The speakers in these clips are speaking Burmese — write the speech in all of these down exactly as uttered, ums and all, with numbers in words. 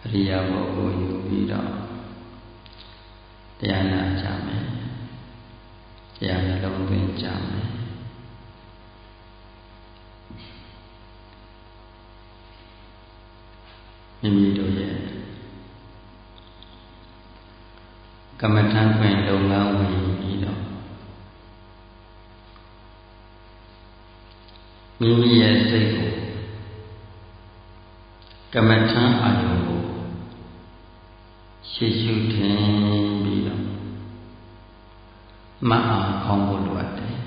ရိယာပုဂ္ဂိုလ်ယူပြီးတော့တရားနာကြမယ်တရားနှလုံးသွင်းကြမယ်မိမိတို့ရဲ့ကမ္မထံခွင်လုပ်ငန်းဝင်ပြီးတော့မိမိရဲ့စိတ်ကိုကမ္မထံအာယုံကိုရှေ့ရှုထင်ပြီးတော့မအားခေါင်းဖို့လိုအပ်တယ်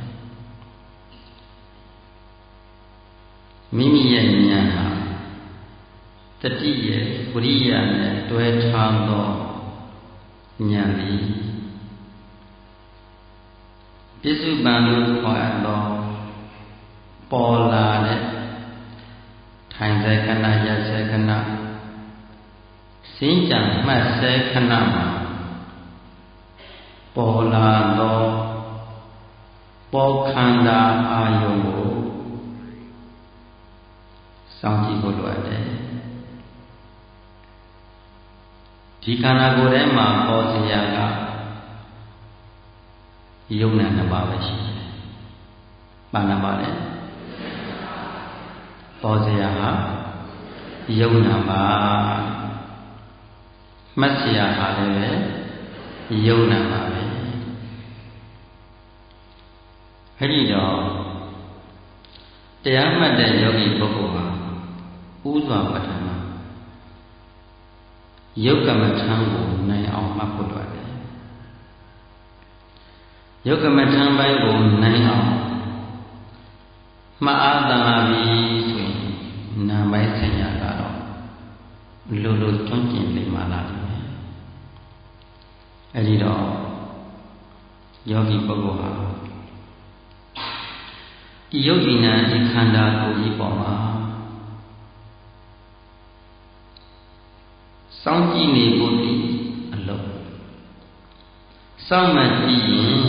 မိမိရဲ့ဉာဏ်ဟာတတိယဝိရိယနဲ့တွဲထားသောဉာဏ်သည်ပြစ္စုပန်လို့ခေါ်အပ်သောပေါ်လာတဲ့ထိုင်စေခဏရက်စေခဏစင်ကြံမှတ်စေခဏမှာပေါ်လာသောပေါ်ခန္ဓာအာယုံကိုစောင့်ကြည့်ဖို့လိုအပ်တယ်ဒီခန္ဓာကိုယ်ထဲမှာပေါ်စရာကယုံနာနှစ်ပါးပဲရှိတယ်။ဘာနှစ်ပါးလဲ။ပေါ်စရာဟာယုံနာပါမှတ်စရာဟာလည်းပဲယုံနာပါပဲ။အဲဒီတော့တရားမှတ်တဲ့ယောဂီပုဂ္ဂိုလ်ဟာဥစွာပထမယုတ်ကမ္မထံကိုနိုင်အောင်မှတ်ဖို့လိုတယ်ယုတ်ကမ္မထံပိုင်းကိုနိုင်အောင်မှတ်အားသလာပြီဆိုရင်နာမ်ပိုင်းဆင်ညာကတော့လိုလိုကျွမ်းကျင်နေမှလာတယ်အဲဒီတော့ယောဂီပုဂ္ဂိုလ်ဟာဒီယုတ်ဉာဏ်ဒီခန္ဓာကိုယ်ကြီးပေါ်မှာစောင့်ကြည့်နေဖို့ဒီအလုပ်စောင့်မှကြည့်ရင်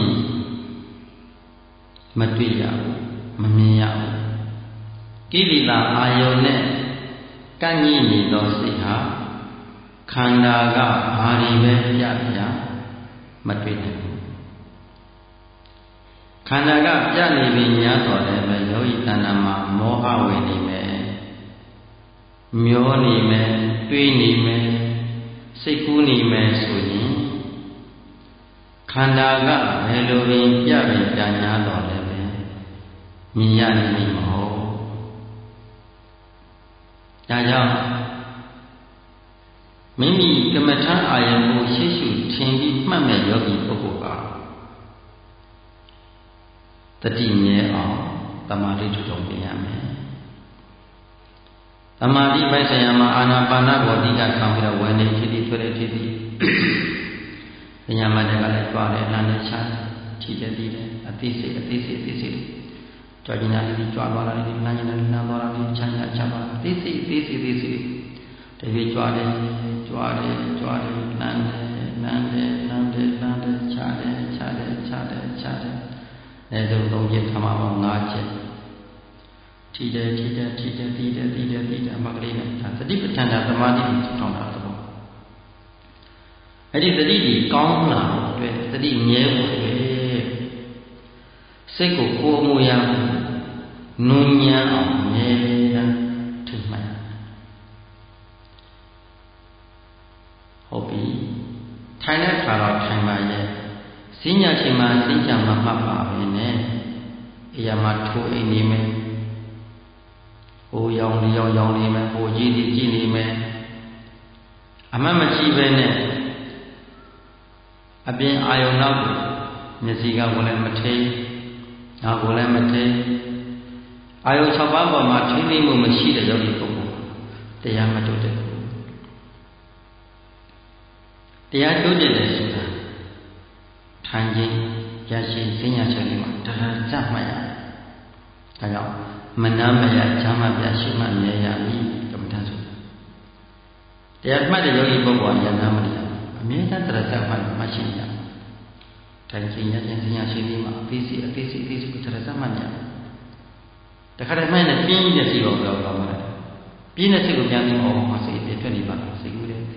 မတွေ့ရဘူးမမြင်ရဘူးကိလေသာအာယုန်နဲ့ကန့်ညှိနေသောစိတ်ဟာခန္ဓာကဘာတွေပဲပြပြမတွေ့နိုင်ဘူးခန္ဓာကပြနေပြီးညာတော်တယ်ပဲယောဂီတဏ္ဍာမှာမောဟဝင်နေမယ်မျောနေမယ်တွေးနေမယ်စိတ်ကူးနေမယ်ဆိုရင်ခန္ဓာကဘယ်လိုပင်ပြပင်ကြညာတော်လဲပဲမြင်ရနေမဟုတ်ဒါကြောင့်မိမိကမ္မထအာယုံကိုရှေ့ရှုထင်ပြီးမှတ်မဲ့ယောဂီပုဂ္ဂိုလ်ကတတိမြဲအောင်တမာတိထုံးပြင်ရမယ်သမာဓိပိုက်ဆံရမှာအာနာပါနကိုအဓိကဆောင်ပြီးတော့ဝင်နေဖြစ်ပြီးတွေ့တဲ့ဖြစ်ပြီးပညာမတက်ကလည်းကြွားတယ်နာနဲ့ချတယ်ထီတယ်တည်တယ်အသိစိတ်အသိစိတ်အသိစိတ်ကြွားကျင်တာလေးကြွားသွားတာလေးနာကျင်တာလေးနာသွားတာလေးချမ်းသာချမ်းသာအသိစိတ်အသိစိတ်အသိစိတ်တပည့်ကြွားတယ်ကြွားတယ်ကြွားတယ်နမ်းတယ်နမ်းတယ်နမ်းတယ်နမ်းတယ်ချတယ်ချတယ်ချတယ်ချတယ်အဲဒါသုံးချက်ခမပေါင်း၅ချက်ထီတယ်ထီတယ်ထီတယ်ထီတယ်ထီတယ်ထီတယ်မကလေးနဲ့ဒါသတိပဋ္ဌာန်သမာဓိကိုထောင်းတာတော့အဲ့ဒီသတိကြီးကောင်းလာတဲ့သတိမြဲဖို့အတွက်စိတ်ကိုကိုယ်မူရနုညံအောင်မြဲတမ်းထိမှတ်ဟုတ်ပြီထိုင်တဲ့ခါတော့ထိုင်ပါရဲ့စဉ္ညာချိန်မှာစဉ္ညာမှာမှတ်ပါပဲနဲ့အရာမှာထိုးအိမ်နေမယ်ဟိုရောင်လေးရောင်ရောင်နေမယ်ဟိုကြီးကြီးကြည့်နေမယ်အမှတ်မကြည့်ပဲနဲ့အပြင်အာယုံနောက်ကိုမျက်စိကဝင်လည်းမထိနားကိုလည်းမထိအာယုံ၆ပါးပေါ်မှာထိမ့်သိမ့်မှုမရှိတဲ့ယောဂီပုဂ္ဂိုလ်တရားမတိုးတက်ဘူးတရားတိုးတက်တယ်ဆိုတာထိုင်ခြင်းရရှိစဉ္ညာချက်လေးမှာတရကြမှတ်ရတယ်ဒါကြောင့်မနာမယချမ်းမပြရှိမှမြဲရမည်ကမ္မထဆိုတရားမှတ်တဲ့ယောဂီပုဂ္ဂိုလ်ကယန္နာမနေရအမြဲတမ်းတရားစမှတ်မှရှိနေရထိုင်ခြင်းရခြင်းစဉ္ညာရှိပြီးမှအသိစိအသိစိအသိစိကိုတရားစမှတ်နေရတခါတည်းမှနဲ့ပြင်းတဲ့စိကိုပြောတော့မှာပြင်းတဲ့စိကိုပြန်ပြီးဟောမှာစိတ်ပြထွက်နေပါလားစိတ်ကူးတယ်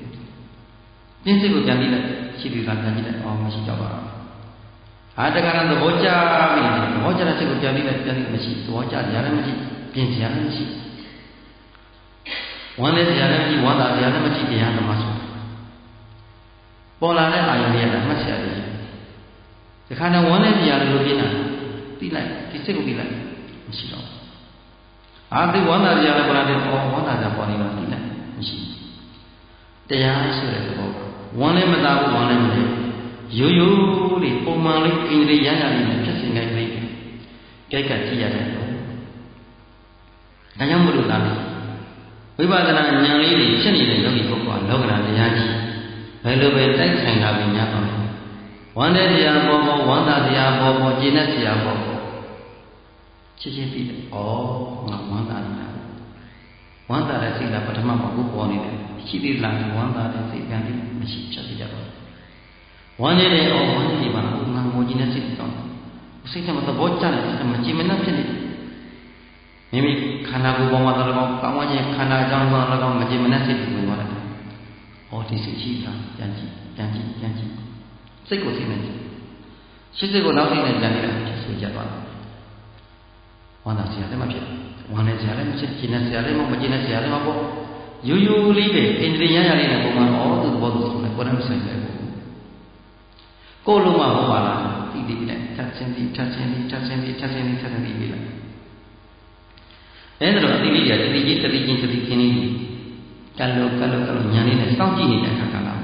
ပြင်းစိတ်ကိုပြန်ပြီးလိုက်ရှိသေးလားပြန်ကြည့်လိုက်အော်မရှိတော့ပါဘူးအာတက္ကရာသဘောကျပြီသဘောကျတဲ့စိတ်ကိုပြန်ပြီးလိုက်ပြန်ပြီးမရှိသဘောကျကြရတယ်မရှိပြင်းစရာလည်းမရှိဝမ်းလည်းစရာလည်းမရှိဝမ်းသာစရာလည်းမရှိတရားသမားဆိုပေါ်လာတဲ့အာယုံတွေကမှတ်စရာတွေဒီခါနဲ့ဝမ်းလည်းစရာလည်းလိုပြင်းတာသိလိုက်ဒီစိတ်ကိုသိလိုက်မရှိတော့အာဒီဝမ်းသာစရာလည်းပေါ်လာတဲ့အော်ဝမ်းသာစရာပေါ်နေတာသိလိုက်မရှိတရားဆိုတဲ့သဘောဝမ်းလည်းမသာဘူးဝမ်းလည်းမလဲရိုးရိုးလေးပုံမှန်လေးအင်္ဂလိပ်ရရလေးနဲ့ဖြစ်စဉ်တိုင်းလေးကြိုက်ကကြည့်ရတယ်လို့ဒါကြောင့်မလို့လားဝိပဿနာဉာဏ်လေးတွေဖြစ်နေတဲ့ယောဂီပုဂ္ဂိုလ်ကလောကဓာတ်တရားကြီးဘယ်လိုပဲတိုက်ဆိုင်တာပဲများတော့ဝမ်းတဲ့တရားပေါ်ပေါ်ဝမ်းသာတရားပေါ်ပေါ်ကျင့်တဲ့တရားပေါ်ပေါ်ချစ်ချင်းပြီးတယ်ဩငါဝမ်းသာနေတာဝမ်းသာတဲ့စိတ်ကပထမမှာကိုပေါ်နေတယ်ရှိသေးလားဝမ်းသာတဲ့စိတ်ကလည်းမရှိဖြစ်ကြတော့ဝမ်းနေတဲ့ဩဝမ်းနေပါလားငါငိုကြည့်တဲ့စိတ်ကောင်းစိတ်ကမသဘောကျတယ်မကြည်မနှက်ဖြစ်နေမိမိခန္ဓာကိုယ်ပေါ်မှာတော့ကောင်းကောင်းချင်းခန္ဓာအကြောင်းတော့ကောင်းမကြည်မနှက်စိတ်ကိုဝင်သွားတယ်။ဩဒီစိတ်ရှိတာပြန်ကြည့်ပြန်ကြည့်ပြန်ကြည့်စိတ်ကိုသိနေတယ်။ရှိစိတ်ကိုနောက်သိနေကြတယ်ဖြစ်ဆိုကြသွားတယ်။ဝမ်းသာစရာလည်းမဖြစ်ဝမ်းနေစရာလည်းမဖြစ်ကြည်နေစရာလည်းမမကြည်နေစရာလည်းမပေါ့ရိုးရိုးလေးပဲအင်္ဂလိပ်ရရလေးနဲ့ပုံမှန်ဩသူသဘောသူဆိုလည်းကိုယ်နဲ့မဆိုင်ဘူး။ကိုယ်လုံးမဟုတ်ပါလားတိတိနဲ့ထပ်ချင်းပြီးထပ်ချင်းပြီးထပ်ချင်းပြီးထပ်ချင်းပြီးထပ်ချင်းပြီးပြီးလိုက်အဲဒါတော့အတိလေးတွေကတတိကြီးတတိချင်းတတိချင်းလေးကလ္လောကလ္လောကလ္လောညာလေးနဲ့စောင့်ကြည့်နေတဲ့အခါကလာ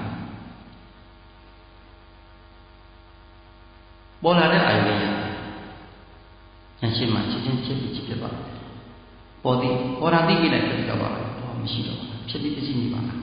ပေါ်လာတဲ့အာယုလေးရညာရှိမှချစ်ချင်းချစ်ပြီးချစ်ဖြစ်ပါပေါ်သည်ပေါ်လာသိကြလိုက်ဖြစ်တော့ပါတော့မရှိတော့ဖြစ်ပြီးပြည့်နေပါလား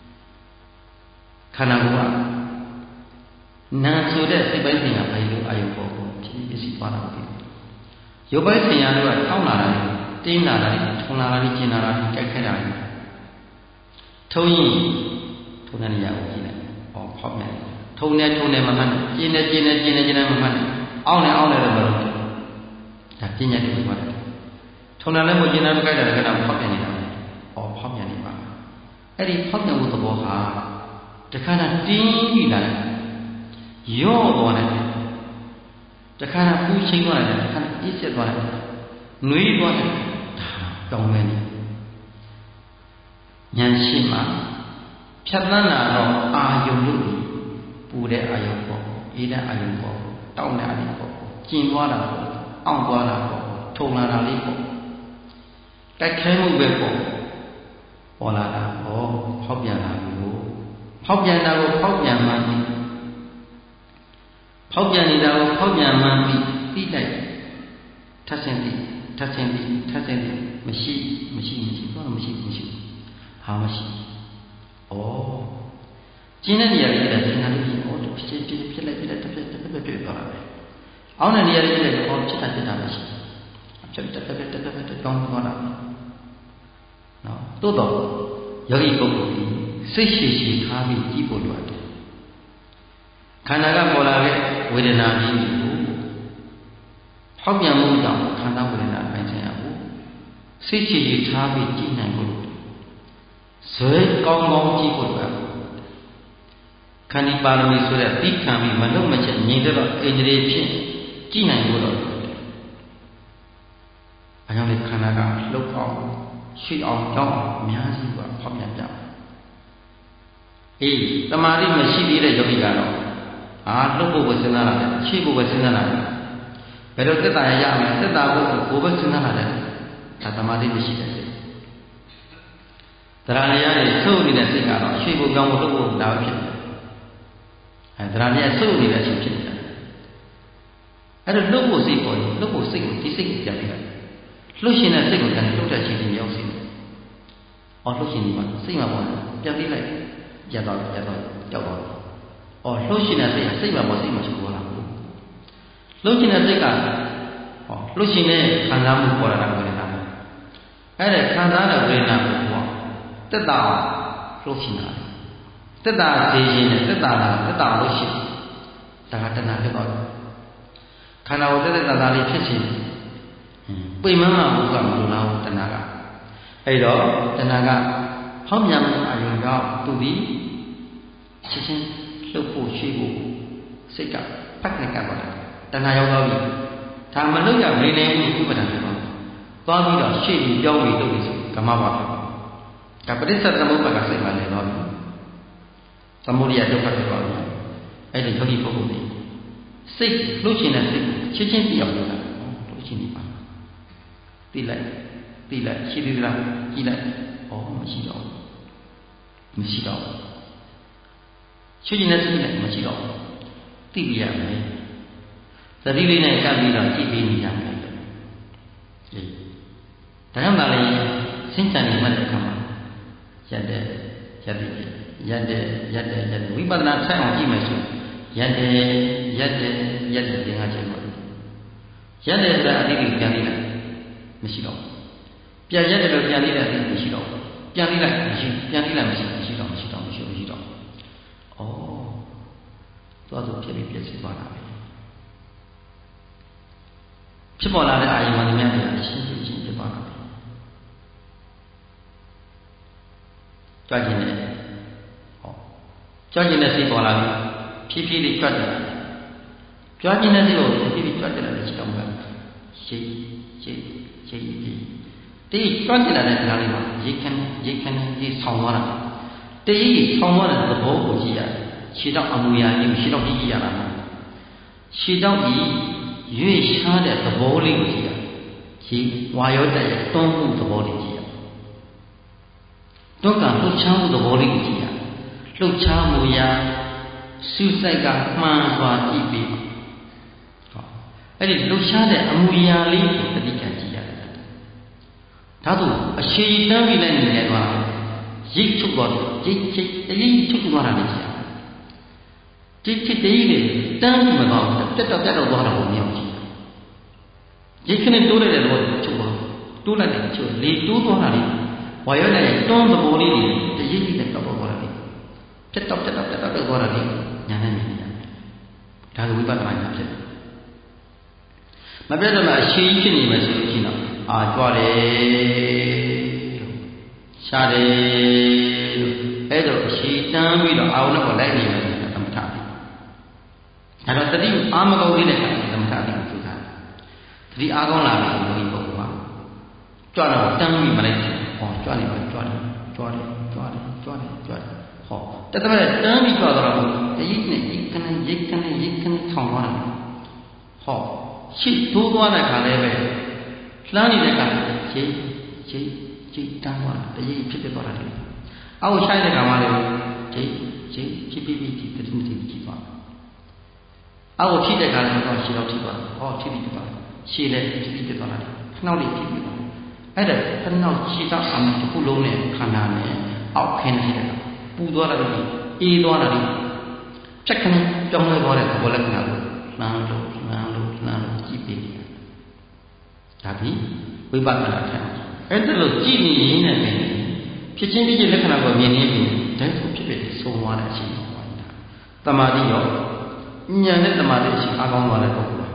ခန္ဓာကိုယ်ကနာဆိုတဲ့စိတ်ပိုင်းဆိုင်ရာဘယ်လိုအာယုပေါ်ကိုဖြစ်ပြီးပြည့်သွားတာပဲရုပ်ပိုင်းဆိုင်ရာတွေကထောင်းလာတာတင်းလာတာထုံလာတာကျင်လာတာကြိုက်ခဲတာထုံရင်ထုံတဲ့နေရာကိုကြည့်လိုက်။အော်ဖောက်နေထုံနေထုံနေမမှန်ကျင်နေကျင်နေကျင်နေကျင်နေမမှန်အောင်းနေအောင်းနေတော့မလို့ဒါပညာတွေပြောတယ်။ထုံတယ်လည်းမကျင်တယ်မကြိုက်တယ်လည်းကတော့ဖောက်ပြန်နေတာ။အော်ဖောက်ပြန်နေပါ။အဲ့ဒီဖောက်ပြန်မှုသဘောဟာတခါတည်းတင်းပြီးလာတယ်။ရော့သွားတယ်။တခါတည်းပူချိန်သွားတယ်တခါတည်းအေးဆက်သွားတယ်။နှွေးသွားတယ်တောင်းနေဉာဏ်ရှိမှဖြတ်သန်းလာတော့အာယုံလို့ပူတဲ့အာယုံပေါ့အေးတဲ့အာယုံပေါ့တောင်းတဲ့အာယုံပေါ့ကျင်သွားတာပေါ့အောင့်သွားတာပေါ့ထုံလာတာလေးပေါ့တိုက်ခဲမှုပဲပေါ့ပေါ်လာတာဟောဖောက်ပြန်လာလို့ဖောက်ပြန်တာကိုဖောက်ပြန်မှန်းပြီးဖောက်ပြန်နေတာကိုဖောက်ပြန်မှန်းပြီးပြီးလိုက်ထပ်ဆင်းပြီးထပ်ဆင်းပြီးထပ်ဆင်းပြီးမရှိမရှိမရှိတော့မရှိမရှိဟာမရှိဩကျင်းတဲ့နေရာလေးကကျင်းတာလေးဖြစ်ဩဖြစ်ဖြစ်ဖြစ်လိုက်ဖြစ်လိုက်တစ်ဖက်တစ်ဖက်တွေ့သွားတာပဲအောင်းတဲ့နေရာလေးဖြစ်လိုက်ဩဖြစ်တာဖြစ်တာမရှိဖြစ်တစ်ဖက်တစ်ဖက်တစ်တောင်းသွားတာနော်တိုးတော့ယောဂီပုဂ္ဂိုလ်ကြီးစိတ်ရှိရှိထားပြီးကြည့်ဖို့လိုတယ်ခန္ဓာကပေါ်လာတဲ့ဝေဒနာကြီးကိုဖောက်ပြန်မှုကြောင့်ခန္ဓာဝေဒနာပိုင်းဆိုင်ရာကိုစိတ်ချရထားပြီးကြည့်နိုင်ဖို့ဇွဲကောင်းကောင်းကြည့်ဖို့ပဲခန္ဒီပါရမီဆိုတဲ့သိခံပြီးမလုံးမချက်ညီတော့အင်္ဂလိပ်ဖြစ်ကြည့်နိုင်ဖို့တော့အကြောင်းလေးခန္ဓာကလှုပ်အောင်ရွှေ့အောင်ကြောင်းအောင်အများကြီးကဖောက်ပြန်ကြအေးတမာတိမရှိသေးတဲ့ယောဂီကတော့အာလှုပ်ဖို့ပဲစဉ်းစားလာတယ်ရှိဖို့ပဲစဉ်းစားလာတယ်ဘယ်လိုသက်သာရရမယ်သက်သာဖို့ကိုပဲစဉ်းစားလာတယ်ဒါသမာဓိမရှိတဲ့စိတ်တရားတရားတွေစုပ်နေတဲ့စိတ်ကတော့ရွှေဖို့ကြောင်းဖို့လှုပ်ဖို့ဒါပဲဖြစ်တယ်အဲတရားတရားစုပ်နေတဲ့စိတ်ဖြစ်တယ်အဲ့တော့လှုပ်ဖို့စိတ်ပေါ်လှုပ်ဖို့စိတ်ကိုဒီစိတ်ကိုပြန်ပြီးလိုက်လှုပ်ရှင်တဲ့စိတ်ကိုပြန်လှုပ်တဲ့ချိန်ကြီးရောက်စီတယ်အော်လှုပ်ရှင်ဒီမှာစိတ်မှာပေါ်ပြန်ပြီးလိုက်ရတော့ရတော့ကြောက်တော့အော်လှုပ်ရှင်တဲ့စိတ်ကစိတ်မှာပေါ်စိတ်မှာရှိပေါ်လာဘူးလှုပ်ရှင်တဲ့စိတ်ကဟောလှုပ်ရှင်တဲ့ခံစားမှုပေါ်လာတာကိုလည်းနားအဲ့ဒါခံစားတဲ့ဝေဒနာကိုဟောတက်တာလှုပ်ရှင်တာတက်တာသိရင်နဲ့တက်တာလားတက်တာလို့ရှိဒါကတဏှာဖြစ်တော့ခန္ဓာကိုတက်တက်တာတာလေးဖြစ်ခြင်းပိမမဘုကမလိုလားတဏှာကအဲ့တော့တဏှာကဖောက်ပြန်မှုအာယုံကြောင့်သူသည်ချက်ချင်းလှုပ်ဖို့ရွှေ့ဖို့စိတ်ကဖတ်နေကြပါလားတဏှာရောက်သွားပြီဒါမလုပ်ရမနေနိုင်ဘူးဥပဒံဖြစ်ပါသွားပြီးတော့ရှေ့ပြီးပြောင်းပြီးလုပ်ပြီးဆိုကမ္မပါဖြစ်ပါဒါပရိစ္ဆေသမုပ္ပါကစိတ်မှလည်းသွားပြီသမုဒိယဒုက္ခဖြစ်ပါဘူးအဲ့ဒီယောဂီပုဂ္ဂိုလ်တွေစိတ်လှုပ်ရှင်တဲ့စိတ်ကိုချက်ချင်းသိအောင်လုပ်တာလှုပ်ရှင်နေပါသိလိုက်သိလိုက်ရှိသေးလားကြည့်လိုက်ဩမရှိတော့မရှိတော့ချွတ်ကျင်တဲ့စိတ်နဲ့မရှိတော့သိပြရမယ်သတိလေးနဲ့ကပ်ပြီးတော့ကြည့်ပြီးနေရမယ်ဒီဒါကြောင့်လည်းစင်ကြံနေမှတဲ့အခါမှာရက်တဲ့ရက်တဲ့ရက်တဲ့ရက်တဲ့ရက်တဲ့ဝိပဿနာဆက်အောင်ကြည့်မယ်ဆိုရက်တဲ့ရက်တဲ့ရက်တဲ့သင်္ခါချက်ပါရက်တဲ့ဆိုတာအတိတ်ကိုပြန်လိုက်မရှိတော့ပြန်ရက်တယ်လို့ပြန်လိုက်တဲ့အတိတ်မရှိတော့ပြန်လိုက်မရှိပြန်လိုက်မရှိမရှိတော့မရှိတော့မရှိမရှိတော့ဩသွားဆိုဖြစ်ပြီးပြည့်စုံသွားတာပဲဖြစ်ပေါ်လာတဲ့အာယုံမှန်များတွေအရှင်းရှင်းဖြစ်သွားတာပဲကြွခြင်းနဲ့ဟောကြွခြင်းနဲ့စိတ်ပေါ်လာပြီဖြည်းဖြည်းလေးကြွတယ်ကြွခြင်းနဲ့စိတ်ကိုဖြည်းဖြည်းကြွတယ်လည်းရှိတော့မှာရှိရှိရှိရှိတေးကြွတယ်လည်းခါလေးမှာရိတ်ခမ်းရိတ်ခမ်းရိတ်ဆောင်သွားတာတေးဆောင်သွားတဲ့သဘောကိုကြည့်ရတယ်ခြေတော့အမူအရာကြီးခြေတော့ကြည့်ကြည့်ရတာခြေတော့ဒီရွေ့ရှားတဲ့သဘောလေးကိုကြည့်ရခြေဝါရောတက်ရဲ့တွန်းမှုသဘောလေးကြည့်ရတွန်းကလှုပ်ရှားမှုသဘောလေးကိုကြည့်ရလှုပ်ရှားမှုရာစူးစိုက်ကမှန်စွာကြည့်ပြီးဟောအဲ့ဒီလှုပ်ရှားတဲ့အမူအရာလေးကိုတတိယကြည့်ရတယ်ဒါဆိုအရှိတန်းပြီးလည်းနေနေသွားရိတ်ချုပ်သွားရိတ်ချိတ်တရိပ်ချုပ်သွားတာလည်းကြည့်တိတိတေးလေးတန်းပြီးမကောင်းတက်တော့တက်တော့သွားတာကိုမြင်အောင်ကြည့်ရိတ်ခနဲ့တိုးလိုက်တဲ့တော့ချုပ်သွားတိုးလိုက်တယ်ချုပ်လေတိုးသွားတာလေးဝါရောနဲ့တွန်းသဘောလေးတွေတရိပ်ကြီးနဲ့တော့သွားတာလေးတက်တော့တက်တော့တက်တော့သွားတာလေးညာနဲ့မြင်ရတယ်ဒါကဝိပဿနာဉာဏ်ဖြစ်တယ်မပြတ်တော့မှအရှိကြီးဖြစ်နေမယ်ဆိုလို့ရှိရင်တော့အာကြွားတယ်ရှားတယ်လို့အဲ့တော့အရှိတန်းပြီးတော့အာဝဏ်ကိုလိုက်နေမယ်သမထအဲ့တော့တတိအာမကောင်းသေးတဲ့အခါသမထကိုသူစားတတိအားကောင်းလာပြီဆိုလို့ဒီပုဂ္ဂိုလ်ကကြွတော့တန်းပြီးမလိုက်ဘူးဟောကြွနေပါကြွတယ်ကြွတယ်ကြွတယ်ကြွတယ်ကြွတယ်ဟောတတမဲ့တန်းပြီးကြွတော့တရိပ်နဲ့ရိတ်ကနေရိတ်ကနေရိတ်ကနေထောင်သွားတယ်ဟောရှိတိုးသွားတဲ့ခါလည်းပဲလှမ်းနေတဲ့ခါရိတ်ရိတ်ရိတ်တန်းသွားတရိပ်ဖြစ်ဖြစ်သွားတာလေအောက်ဆိုင်တဲ့ခါမှလည်းရိတ်ရိတ်ဖြစ်ဖြစ်ပြီးဒီတတိမတိကြည့်သွားအောက်ဖြစ်တဲ့ခါလည်းတော့ရှည်တော့ထိသွားဟောထိပြီးသွားရှည်လည်းထိပြီးသွားတာခဏလေးထိပြီးသွားအဲ့ဒါခဏနောက်ရှည်တော့အမှတစ်ခုလုံးနဲ့ခန္ဓာနဲ့အောက်ခင်းနေတဲ့ပူသွားတာလေအေးသွားတာလေဖြတ်ခဏကြောင်းလဲသွားတဲ့ဘောလက္ခဏာကိုလှမ်းလို့လှမ်းလို့လှမ်းလို့ကြည့်ပြီးနေတာဒါပြီးဝိပဿနာထမ်းအဲ့ဒါလို့ကြည့်နေရင်းနဲ့ပဲဖြစ်ချင်းဖြစ်ချင်းလက္ခဏာကိုမြင်နေပြီဒါဆိုဖြစ်ဖြစ်ဆုံးသွားတဲ့အချိန်ပေါ့ဒါတမာတိရောဉာဏ်နဲ့တမာတိအရှိအားကောင်းသွားတဲ့ပုဂ္ဂိုလ်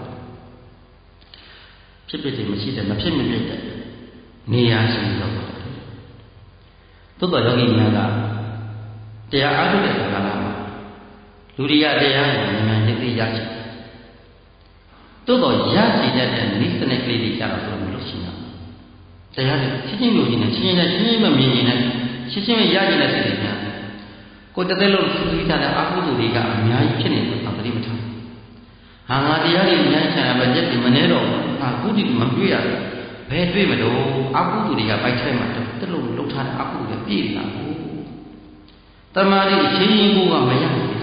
ဖြစ်ဖြစ်တွေမရှိတဲ့မဖြစ်မပြတ်တဲ့နေရာရှိတော့တယ်သို့တော်ယောဂီများကတရားအားထုတ်တဲ့ကာလမှာလူတွေကတရားကိုဉာဏ်ဉာဏ်သိသိရချင်သို့တော်ရရှိတတ်တဲ့နိစ္စနဲ့ကလေးတွေကြတော့ဘယ်လိုရှိလဲတရားတွေချင်းချင်းလိုချင်တယ်ချင်းချင်းနဲ့ချင်းချင်းမမြင်ရင်လည်းချင်းချင်းရချင်တဲ့စိတ်တွေများကိုယ်တသက်လုံးသူသူကြတဲ့အကုသိုလ်တွေကအများကြီးဖြစ်နေတယ်ဆိုတာသတိမထားဟာငါတရားတွေဉာဏ်ချမ်းပဲရက်တွေမနေတော့ဟာကုသိုလ်မတွေ့ရဘူးဘယ်တွေ့မလို့အကုသိုလ်တွေကပိုက်ထဲမှာတလုံးလှုပ်ထားတဲ့အကုသိုလ်တွေပြည့်နေတာကိုတမာတိအချင်းချင်းကိုကမရဘူး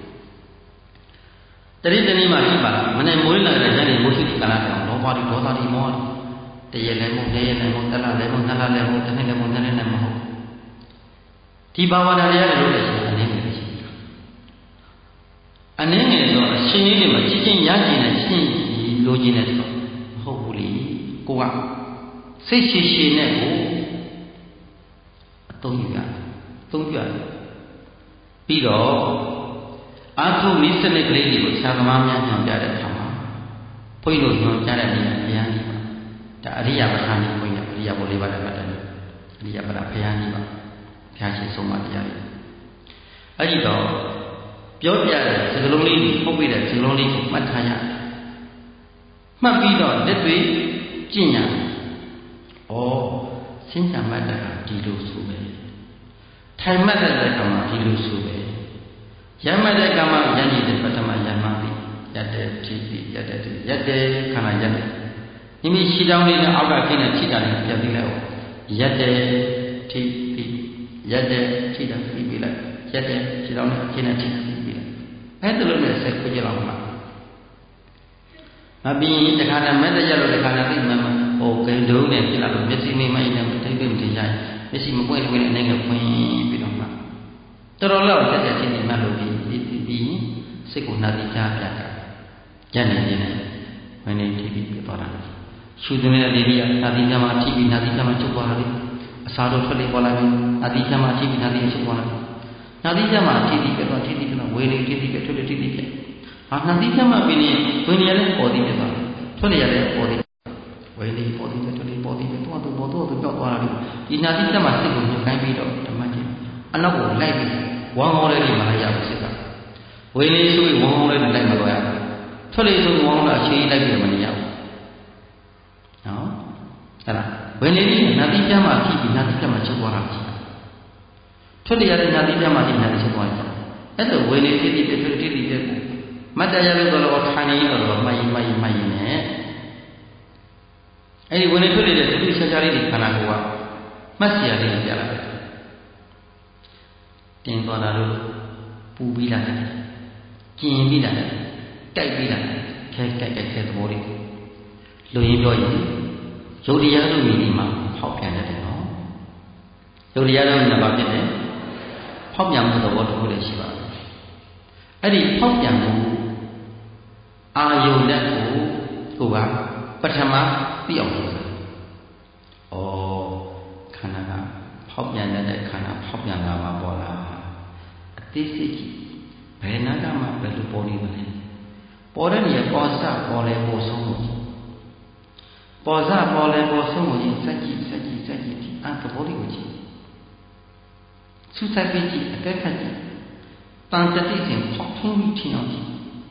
တတိတနည်းမှရှိပါလားမနဲ့မွေးလာတဲ့ဉာဏ်တွေမိုးရှိတဲ့ကာလတောင်လောဘတွေဒေါသတွေမောဟတွေတရလည်းမဟုတ်တရလည်းမဟုတ်တလားလည်းမဟုတ်တလားလည်းမဟုတ်တနေ့လည်းမဟုတ်နှစ်နေ့လည်းမဟုတ်ဒီဘာဝနာတရားတွေလို့လည်းရှိတယ်အနေနဲ့ရှိတယ်အနေနဲ့ဆိုအရှင်ကြီးတွေမှာချင်းချင်းရကျင်တဲ့ချင်းလိုချင်တဲ့ဆိုမဟုတ်ဘူးလေကိုကစိတ်ရှိရှိနဲ့ကိုအသုံးယူရတယ်အသုံးပြရတယ်ပြီးတော့အာထုမိစနစ်ကလေးတွေကိုဆရာသမားများညွှန်ပြတဲ့အခါမှာဘုန်းကြီးတို့ညွှန်ပြတဲ့နေရာတရားကြီးပါဒါအရိယပဋ္ဌာန်းကြီးဘုန်းကြီးအရိယဘောလေးပါတဲ့မှတ်တယ်အရိယပဋ္ဌာန်းဘုရားကြီးပါဘုရားရှင်ဆုံးမတရားတွေအဲ့ဒီတော့ပြောပြတဲ့စကလုံးလေးကိုပုတ်ပြတဲ့စကလုံးလေးကိုမှတ်ထားရမှတ်ပြီးတော့လက်တွေ့ကျင့်ရဩစင်ကြမှတ်တာဒီလိုဆိုပဲထိုင်မှတ်တဲ့ကံမှာဒီလိုဆိုပဲရမှတ်တဲ့ကံမှာရည်ရည်တဲ့ပထမရမှတ်ပြီးရတဲ့ထိပြီးရတဲ့ရတဲ့ခန္ဓာရတဲ့မိမိရှိတောင်းလေးနဲ့အောက်ကခင်းတဲ့ထိတာလေးပြပြီးလိုက်ရတဲ့ထိပြီးရတဲ့ထိတာပြီးပြီးလိုက်ရတဲ့ရှိတောင်းနဲ့ခင်းတဲ့ထိပြီးပြီးလိုက်အဲ့ဒါလိုနဲ့ဆက်ခွကြလောက်မှာမပြီးတခါနဲ့မဲ့တဲ့ရလို့တခါနဲ့သိမှမဟိုဂိန်တုံးနဲ့ပြလာလို့မျက်စိမိမိုင်းနဲ့တိတ်တိတ်မတင်ကြရင်မျက်စိမပွင့်လို့လည်းအနေနဲ့ဖွင့်ပြီးတော့မှတော်တော်လောက်တက်တက်ချင်းချင်းမှလို့ပြီးပြီးပြီးစိတ်ကိုနှာတိချာပြတာညနေနေနဲ့မင်းနေထိပြီးပြသွားတာရှုသွင်းတဲ့လေးကြီးကနှာတိချာမှထိပြီးနှာတိချာမှချုပ်သွားတာလေအစာတို့ထွက်လေပေါ်လာပြီနှာတိချာမှထိပြီးနှာတိချုပ်သွားလာပြီနှာတိချာမှထိပြီးပြတော့ထိပြီးပြတော့ဝေနေထိပြီးပြထွက်လေထိပြီးပြဟာနှာတိချာမှပြီးနေဝင်နေရလဲပေါ်ပြီးပြသွားထွက်လေရလဲပေါ်ပြီးဝေနေပေါ်ပြီးပြထွက်လေပေါ်ပြီးပြတော့တော့ပေါ်တော့တော့သွားတာလေဒီနှာတိချာမှစိတ်ကိုညှို့ခိုင်းပြီးတော့ဓမ္မကြီးအနောက်ကိုလိုက်ပြီးဝမ်းဟောလေးတွေမလိုက်ရဘူးစိတ်ကဝေလေးဆိုပြီးဝမ်းဟောလေးတွေလိုက်မလို့ရဘူးထွက်လေဆိုဝမ်းဟောလေးအခြေလိုက်ပြီးမနေရဘူးနော်အဲ့ဒါဝေလေးကြီးနာတိကျမ်းမှာဖြစ်ပြီးနာတိကျမ်းမှာချုပ်သွားတာဖြစ်တာထွက်လေရတဲ့နာတိကျမ်းမှာဖြစ်နာတိချုပ်သွားတယ်အဲ့ဒါဝေလေးဖြစ်ပြီးပြထွက်ဖြစ်ပြီးပြမတ်တရားလို့တော့ထိုင်နေတော့မှတ်ရင်မှတ်ရင်မှတ်ရင်နဲ့အဲ့ဒီဝေလေးထွက်လေတဲ့သူရှားရှားလေးတွေခန္ဓာကိုယ်ကမှတ်စီရလေးပြလာတယ်တင်သွားတာလို့ပူပြီးလာတယ်ကျင်ပြီးလာတယ်တိုက်ပြီးလာတယ်ခဲကြိုက်ကြိုက်ခဲသဘောလေးလူရင်းပြောရင်ယုတ်တရားတို့မိဒီမှာဖောက်ပြန်တယ်နော်ယုတ်တရားတို့ကဘာဖြစ်လဲဖောက်ပြန်မှုသဘောတစ်ခုလည်းရှိပါတယ်အဲ့ဒီဖောက်ပြန်မှုအာယုန်နဲ့ကိုကိုကပထမသိအောင်လုပ်တာဩခန္ဓာကဖောက်ပြန်တဲ့ခန္ဓာဖောက်ပြန်လာမှာပေါ်လာအသေးစိတ်ကြီးဘယ်နာကမှဘယ်လိုပေါ်နေမလဲပေါ်တဲ့နေရာပေါ်စပေါ်လေပေါ်ဆုံးလို့ပေါ်စပေါ်လေပေါ်ဆုံးကိုစက်ကြည့်စက်ကြည့်စက်ကြည့်ဒီအသဘောလေးကိုကြည့်စုစပ်ပြီးကြည့်အသက်ခတ်ကြည့်တန်တတိစဉ်ဖောက်ထွင်းပြီးထင်အောင်ကြည့်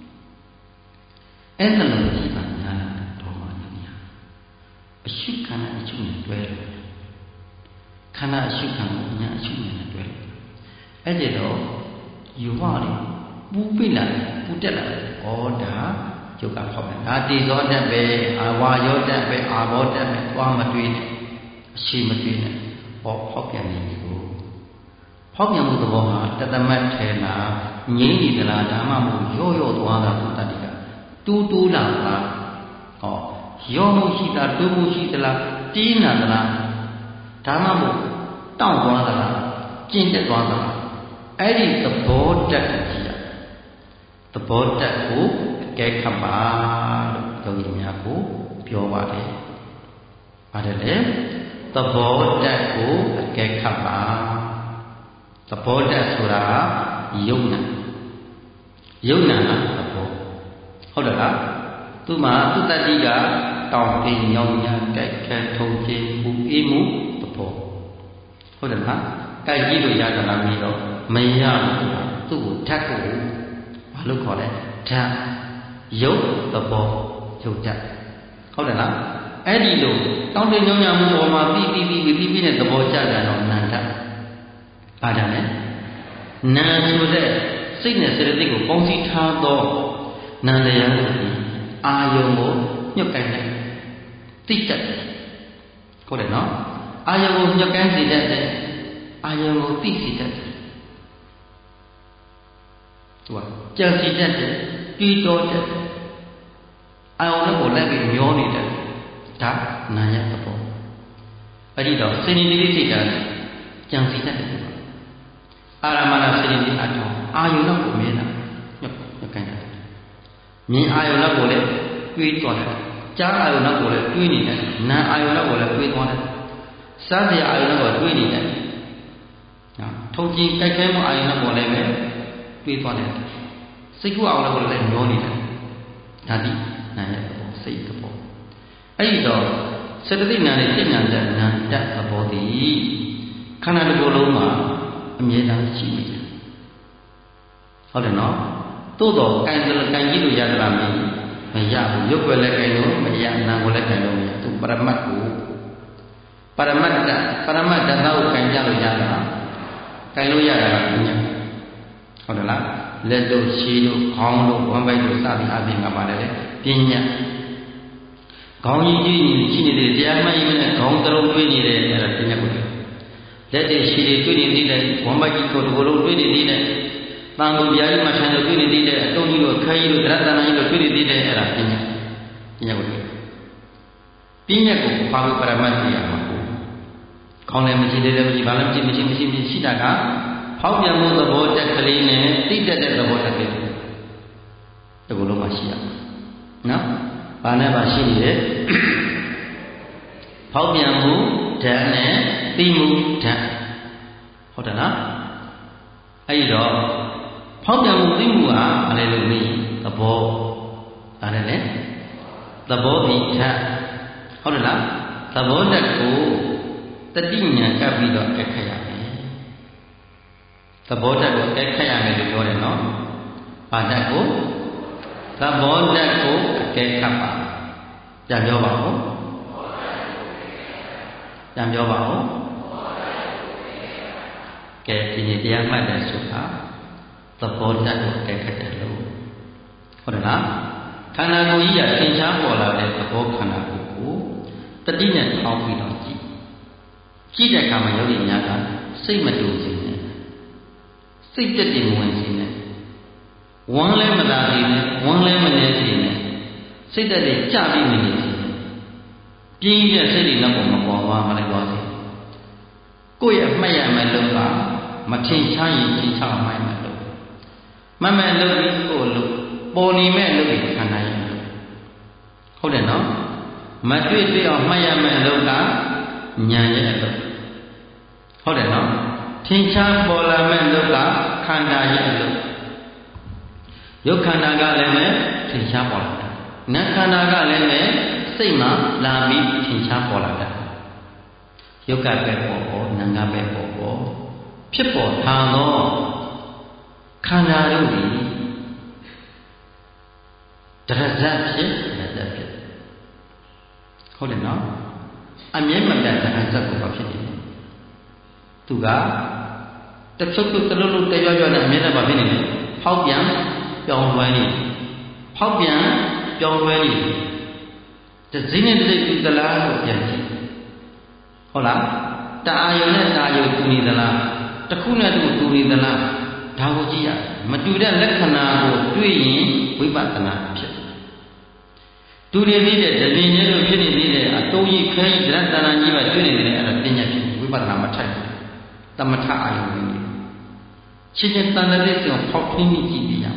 အဲ့ဒါလိုကြည့်ပါညာတော်မှညာအရှိခန္ဓာအချုပ်နဲ့တွဲလို့ခန္ဓာအရှိခံကိုညာအချုပ်နဲ့တွဲလို့အဲ့ဒီတော့ယူဟလေးပူပိလာပူတက်လာဩဒါယုတ်ကဖောက်တယ်ဒါတည်သောတတ်ပဲအာဝါယောတတ်ပဲအာဘောတတ်ပဲသွားမတွေးနဲ့အရှိမတွေးနဲ့ဟောဖောက်ပြန်နေပြီကိုဖောက်ပြန်မှုသဘောမှာတသမတ်ထဲလာငြိမ့်နေသလားဒါမှမဟုတ်ရော့ရော့သွားတာဘုတ္တတိကတူးတူးလာလားဟောရော့မှုရှိတာတူးမှုရှိသလားတင်းလာသလားဒါမှမဟုတ်တောင့်သွားသလားကျင့်တက်သွားသလားအဲ့ဒီသဘောတက်ကိုကြည့်ရသဘောတက်ကိုအကဲခတ်ပါလို့ယောဂီများကိုပြောပါတယ်။ပါတယ်လေသဘောတက်ကိုအကဲခတ်ပါသဘောတက်ဆိုတာယုံနာယုံနာကသဘောဟုတ်တယ်လားသူမှသူတတိကတောင်းတင်ညောင်းညာတိုက်ခဲထုံကျေပူအေးမှုသဘောဟုတ်တယ်လားတိုက်ကြည့်လို့ရကြလားမင်းတော့မရဘူးသူ့ကိုဓာတ်ကိုဘာလို့ခေါ်လဲဓာတ်ရုပ်သဘောရုပ်ဓာတ်ဟုတ်တယ်လားအဲ့ဒီလိုတောင်းတညောင်းညာမှုပေါ်မှာပြီးပြီးပြီးပြီးပြီးနဲ့သဘောကျတယ်တော့နန္ဒဘာဓာတ်လဲနာဆိုတဲ့စိတ်နဲ့စေတသိက်ကိုပေါင်းစည်းထားသောနန္တရားကိုအာယုံကိုညှုပ်ကိုင်းတယ်သိတတ်တယ်ဟုတ်တယ်နော်အာယုံကိုညှုပ်ကိုင်းစေတတ်တယ်အာယုံကိုသိစေတတ်တယ်သူကကြံစီတတ်တယ်တွေးတောတတ်တယ်အာယုံနဲ့ကိုလက်ပြီးမျောနေတယ်ဒါနာယသဘောအဲ့ဒီတော့စေနေတိစိတ်ကကြံစီတတ်တယ်အာရမဏစေနေတိအထောအာယုံနဲ့ကိုမြင်တာညှုပ်ညှုပ်ကိုင်းတယ်မြင်အာယုံနဲ့ကိုလည်းတွေးသွားတယ်ကြားအာယုံနဲ့ကိုလည်းတွေးနေတယ်နာအာယုံနဲ့ကိုလည်းတွေးသွားတယ်စားစရာအာယုံနဲ့ကိုတွေးနေတယ်နော်ထုံကြည့်ကြိုက်ခဲမှုအာယုံနဲ့ကိုလည်းပဲတွေးသွားတယ်စိတ်ကူအောင်လည်းကိုလည်းမျောနေတယ်ဒါတိနာရဲ့သဘောစိတ်သဘောအဲ့ဒီတော့စေတသိက်နာနဲ့စိတ်နာတဲ့နာတတ်သဘောတည်းခန္ဓာတစ်ခုလုံးမှာအမြဲတမ်းရှိနေတယ်ဟုတ်တယ်နော်သို့တော့ကန်ကန်ကြီးလို့ရသလားမင်းမရဘူးရုပ်ွယ်လည်းကန်လို့မရနာကိုလည်းကန်လို့မရသူပရမတ်ကိုပရမတ်တပရမတ်တသောကိုကန်ကြလို့ရတာကန်လို့ရတာကပညာဟုတ်တယ်လားလက်တို့ခြေတို့ခေါင်းတို့ဝမ်းပိုက်တို့စသည်အပြင်ကပါတယ်လေပညာခေါင်းကြီးကြီးရှိနေတယ်တရားမှတ်ရင်လည်းခေါင်းတစ်လုံးတွေးနေတယ်အဲ့ဒါပညာကိုလက်တွေခြေတွေတွေးနေသေးတယ်ဝမ်းပိုက်ကြီးကိုတစ်ခုလုံးတွေးနေသေးတယ်တန်ကိုပြာကြီးမှထိုင်လို့တွေးနေသေးတယ်အတုံးကြီးတို့ခဲကြီးတို့သရတနာကြီးတို့တွေးနေသေးတယ်အဲ့ဒါပညာပညာကိုပညာကိုဘာလို့ပရမတ်တရားမှာကိုခေါင်းလည်းမရှိသေးတယ်မရှိဘာလည်းမရှိမရှိမရှိမရှိတာကဖောက်ပြန်မှုသဘောတက်ကလေးနဲ့တိတက်တဲ့သဘောတက်ကလေးဒီလိုလုံးမှရှိရနော်ဘာနဲ့ပါရှိနေတယ်ဖောက်ပြန်မှုဓာတ်နဲ့သိမှုဓာတ်ဟုတ်တယ်နော်အဲ့ဒီတော့ဖောက်ပြန်မှုသိမှုဟာဘာလဲလို့မေးသဘောဘာလဲလဲသဘောဒီဓာတ်ဟုတ်တယ်လားသဘောတက်ကိုတတိညာကပ်ပြီးတော့အခက်ရမယ်သဘောတက်ကိုအခက်ရမယ်လို့ပြောတယ်နော်ဘာတက်ကိုသဘောတက်ကိုအကဲခတ်ပါပြန်ပြောပါဦးပြန်ပြောပါဦးကဲဒီနေ့တရားမှတ်တယ်ဆိုတာသဘောတက်ကိုအကဲခတ်တယ်လို့ဟုတ်တယ်လားခန္ဓာကိုယ်ကြီးကသင်္ချာပေါ်လာတဲ့သဘောခန္ဓာကိုယ်ကိုတတိနဲ့ထောင်းပြီးတော့ကြည့်ကြည့်တဲ့အခါမှာယောဂီများကစိတ်မတူစေနဲ့စိတ်တက်တည်မဝင်စေနဲ့ဝမ်းလည်းမသာစေနဲ့ဝမ်းလည်းမနေစေနဲ့စိတ်တက်တည်ကြပြီးမနေစေနဲ့ပြင်းပြစိတ်တွေနောက်ပေါ်မပေါ်သွားမလိုက်ပါစေကိုယ့်ရဲ့အမှတ်ရမယ်လို့ကမထင်ရှားရင်ထင်ရှားမှန်းမယ်လို့မမှန်လို့ပြီးကိုယ်လို့ပေါ်နေမဲ့လို့ခံနိုင်ရမယ်ဟုတ်တယ်နော်မတွေ့တွေ့အောင်မှတ်ရမယ်လို့ကဉာဏ်ရဲ့အလုပ်ဟုတ်တယ်နော်ထင်ရှားပေါ်လာမဲ့လို့ကခန္ဓာရဲ့အလုပ်ရုပ်ခန္ဓာကလည်းပဲထင်ရှားပေါ်လာတာနတ်ခန္ဓာကလည်းပဲစိတ်မှာလာပြီးထင်ရှားပေါ်လာတာရုပ်ကပဲပေါ်ပေါ်နာမ်ကပဲပေါ်ပေါ်ဖြစ်ပေါ်ထန်သောခန္ဓာတို့သည်တရဇတ်ဖြစ်တရဇတ်ဖြစ်ဟုတ်တယ်နော်အမြဲမပြတ်တရဇတ်ကိုဘာဖြစ်နေလဲသူကတချုပ်ချုပ်တလုံးလုံးတရွရွနဲ့အမြဲတမ်းဘာဖြစ်နေလဲဖောက်ပြန်ပြောင်းလဲနေဖောက်ပြန်ပြောင်းလဲနေတစိမ့်နဲ့တစိမ့်တူသလားလို့ပြန်ကြည့်ဟုတ်လားတအာယုနဲ့တအာယုတူနေသလားတစ်ခုနဲ့တစ်ခုတူနေသလားဒါကိုကြည့်ရမတူတဲ့လက္ခဏာကိုတွေ့ရင်ဝိပဿနာဖြစ်တူနေသေးတဲ့တည်နေလို့ဖြစ်နေသေးတဲ့အတုံးကြီးခဲကြီးဒရတနာကြီးပဲတွေ့နေတယ်အဲ့ဒါပညာဖြစ်ဝိပဿနာမထိုက်ဘူးတမထအာယုနေချင်းချင်းတန်တဲ့စိတ်ကိုဖောက်ထွင်းပြီးကြည့်ပြရ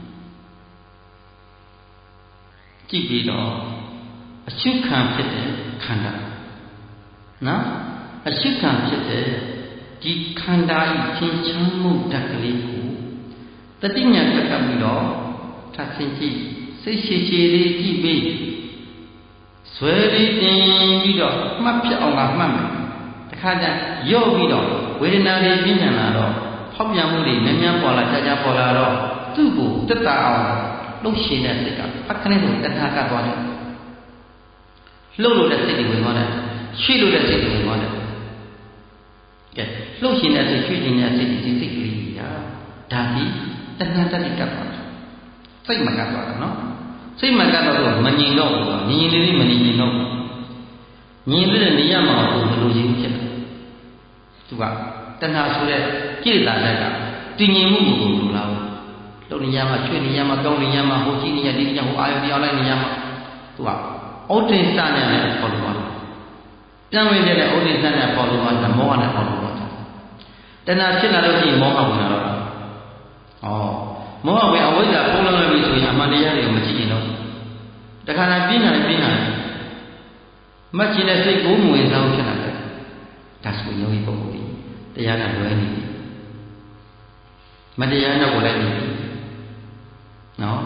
ကြည့်ပြီးတော့အရှုခံဖြစ်တဲ့ခန္ဓာနော်အရှုခံဖြစ်တဲ့ဒီခန္ဓာဤသင်္ချမ်းမှုဓာတ်ကလေးကိုတတိညာကပ်ပြီးတော့ထပ်ဆင်ကြည့်စိတ်ရှိရှိလေးကြည့်ပြီးဇွဲလေးတင်ပြီးတော့မှတ်ဖြစ်အောင်ကမှတ်မယ်တခါကျရော့ပြီးတော့ဝေဒနာတွေပြင်းထန်လာတော့ဖောက်ပြန်မှုတွေများများပေါ်လာကြာကြာပေါ်လာတော့သူ့ကိုတက်တာအောင်လှုပ်ရှင်တဲ့စိတ်ကဖက်ခနဲ့ဆိုတဏှာကသွားတယ်လှုပ်လို့တဲ့စိတ်တွေဝင်သွားတယ်ရွှေ့လို့တဲ့စိတ်တွေဝင်သွားတယ်ကဲလှုပ်ရှင်တဲ့စိတ်ရွှေ့ရှင်တဲ့စိတ်ဒီစိတ်ကလေးကြီးဟာဒါဒီတဏှာတက်ပြီးကတ်သွားတယ်စိတ်မကတ်သွားတာနော်စိတ်မကတ်တော့မငြိမ်တော့ဘူးငြိမ်နေလေးမငြိမ်တော့ဘူးငြိမ်တဲ့နေရာမှာကိုဘယ်လိုရင်းဖြစ်လဲသူကတဏှာဆိုတဲ့ကိလေသာလက်ကတည်ငြိမ်မှုကိုလိုလားဘူးလုံနေရမှာချွေနေရမှာကောင်းနေရမှာဟိုကြည့်နေရဒီကြဟိုအာယုတရားလိုက်နေရမှာသူကဩဒိစ္စနဲ့လည်းပေါ်လို့သွားတယ်ပြန်ဝင်တဲ့ဩဒိစ္စနဲ့ပေါ်လို့သွားတယ်မောဟနဲ့ပေါ်လို့သွားတယ်တဏှာဖြစ်လာလို့ရှိရင်မောဟဝင်လာတော့ဩမောဟဝင်အဝိဇ္ဇာဖုံးလွှမ်းပြီဆိုရင်အမှန်တရားတွေကိုမကြည့်ရင်တော့တခါတည်းပြင်းလာပြင်းလာမှတ်ချင်တဲ့စိတ်ကိုမဝင်စားဖြစ်လာတယ်ဒါဆိုယောဂီပုဂ္ဂိုလ်ကြီးတရားကလွဲနေပြီမတရားတော့ကိုလည်းနေပြီနော်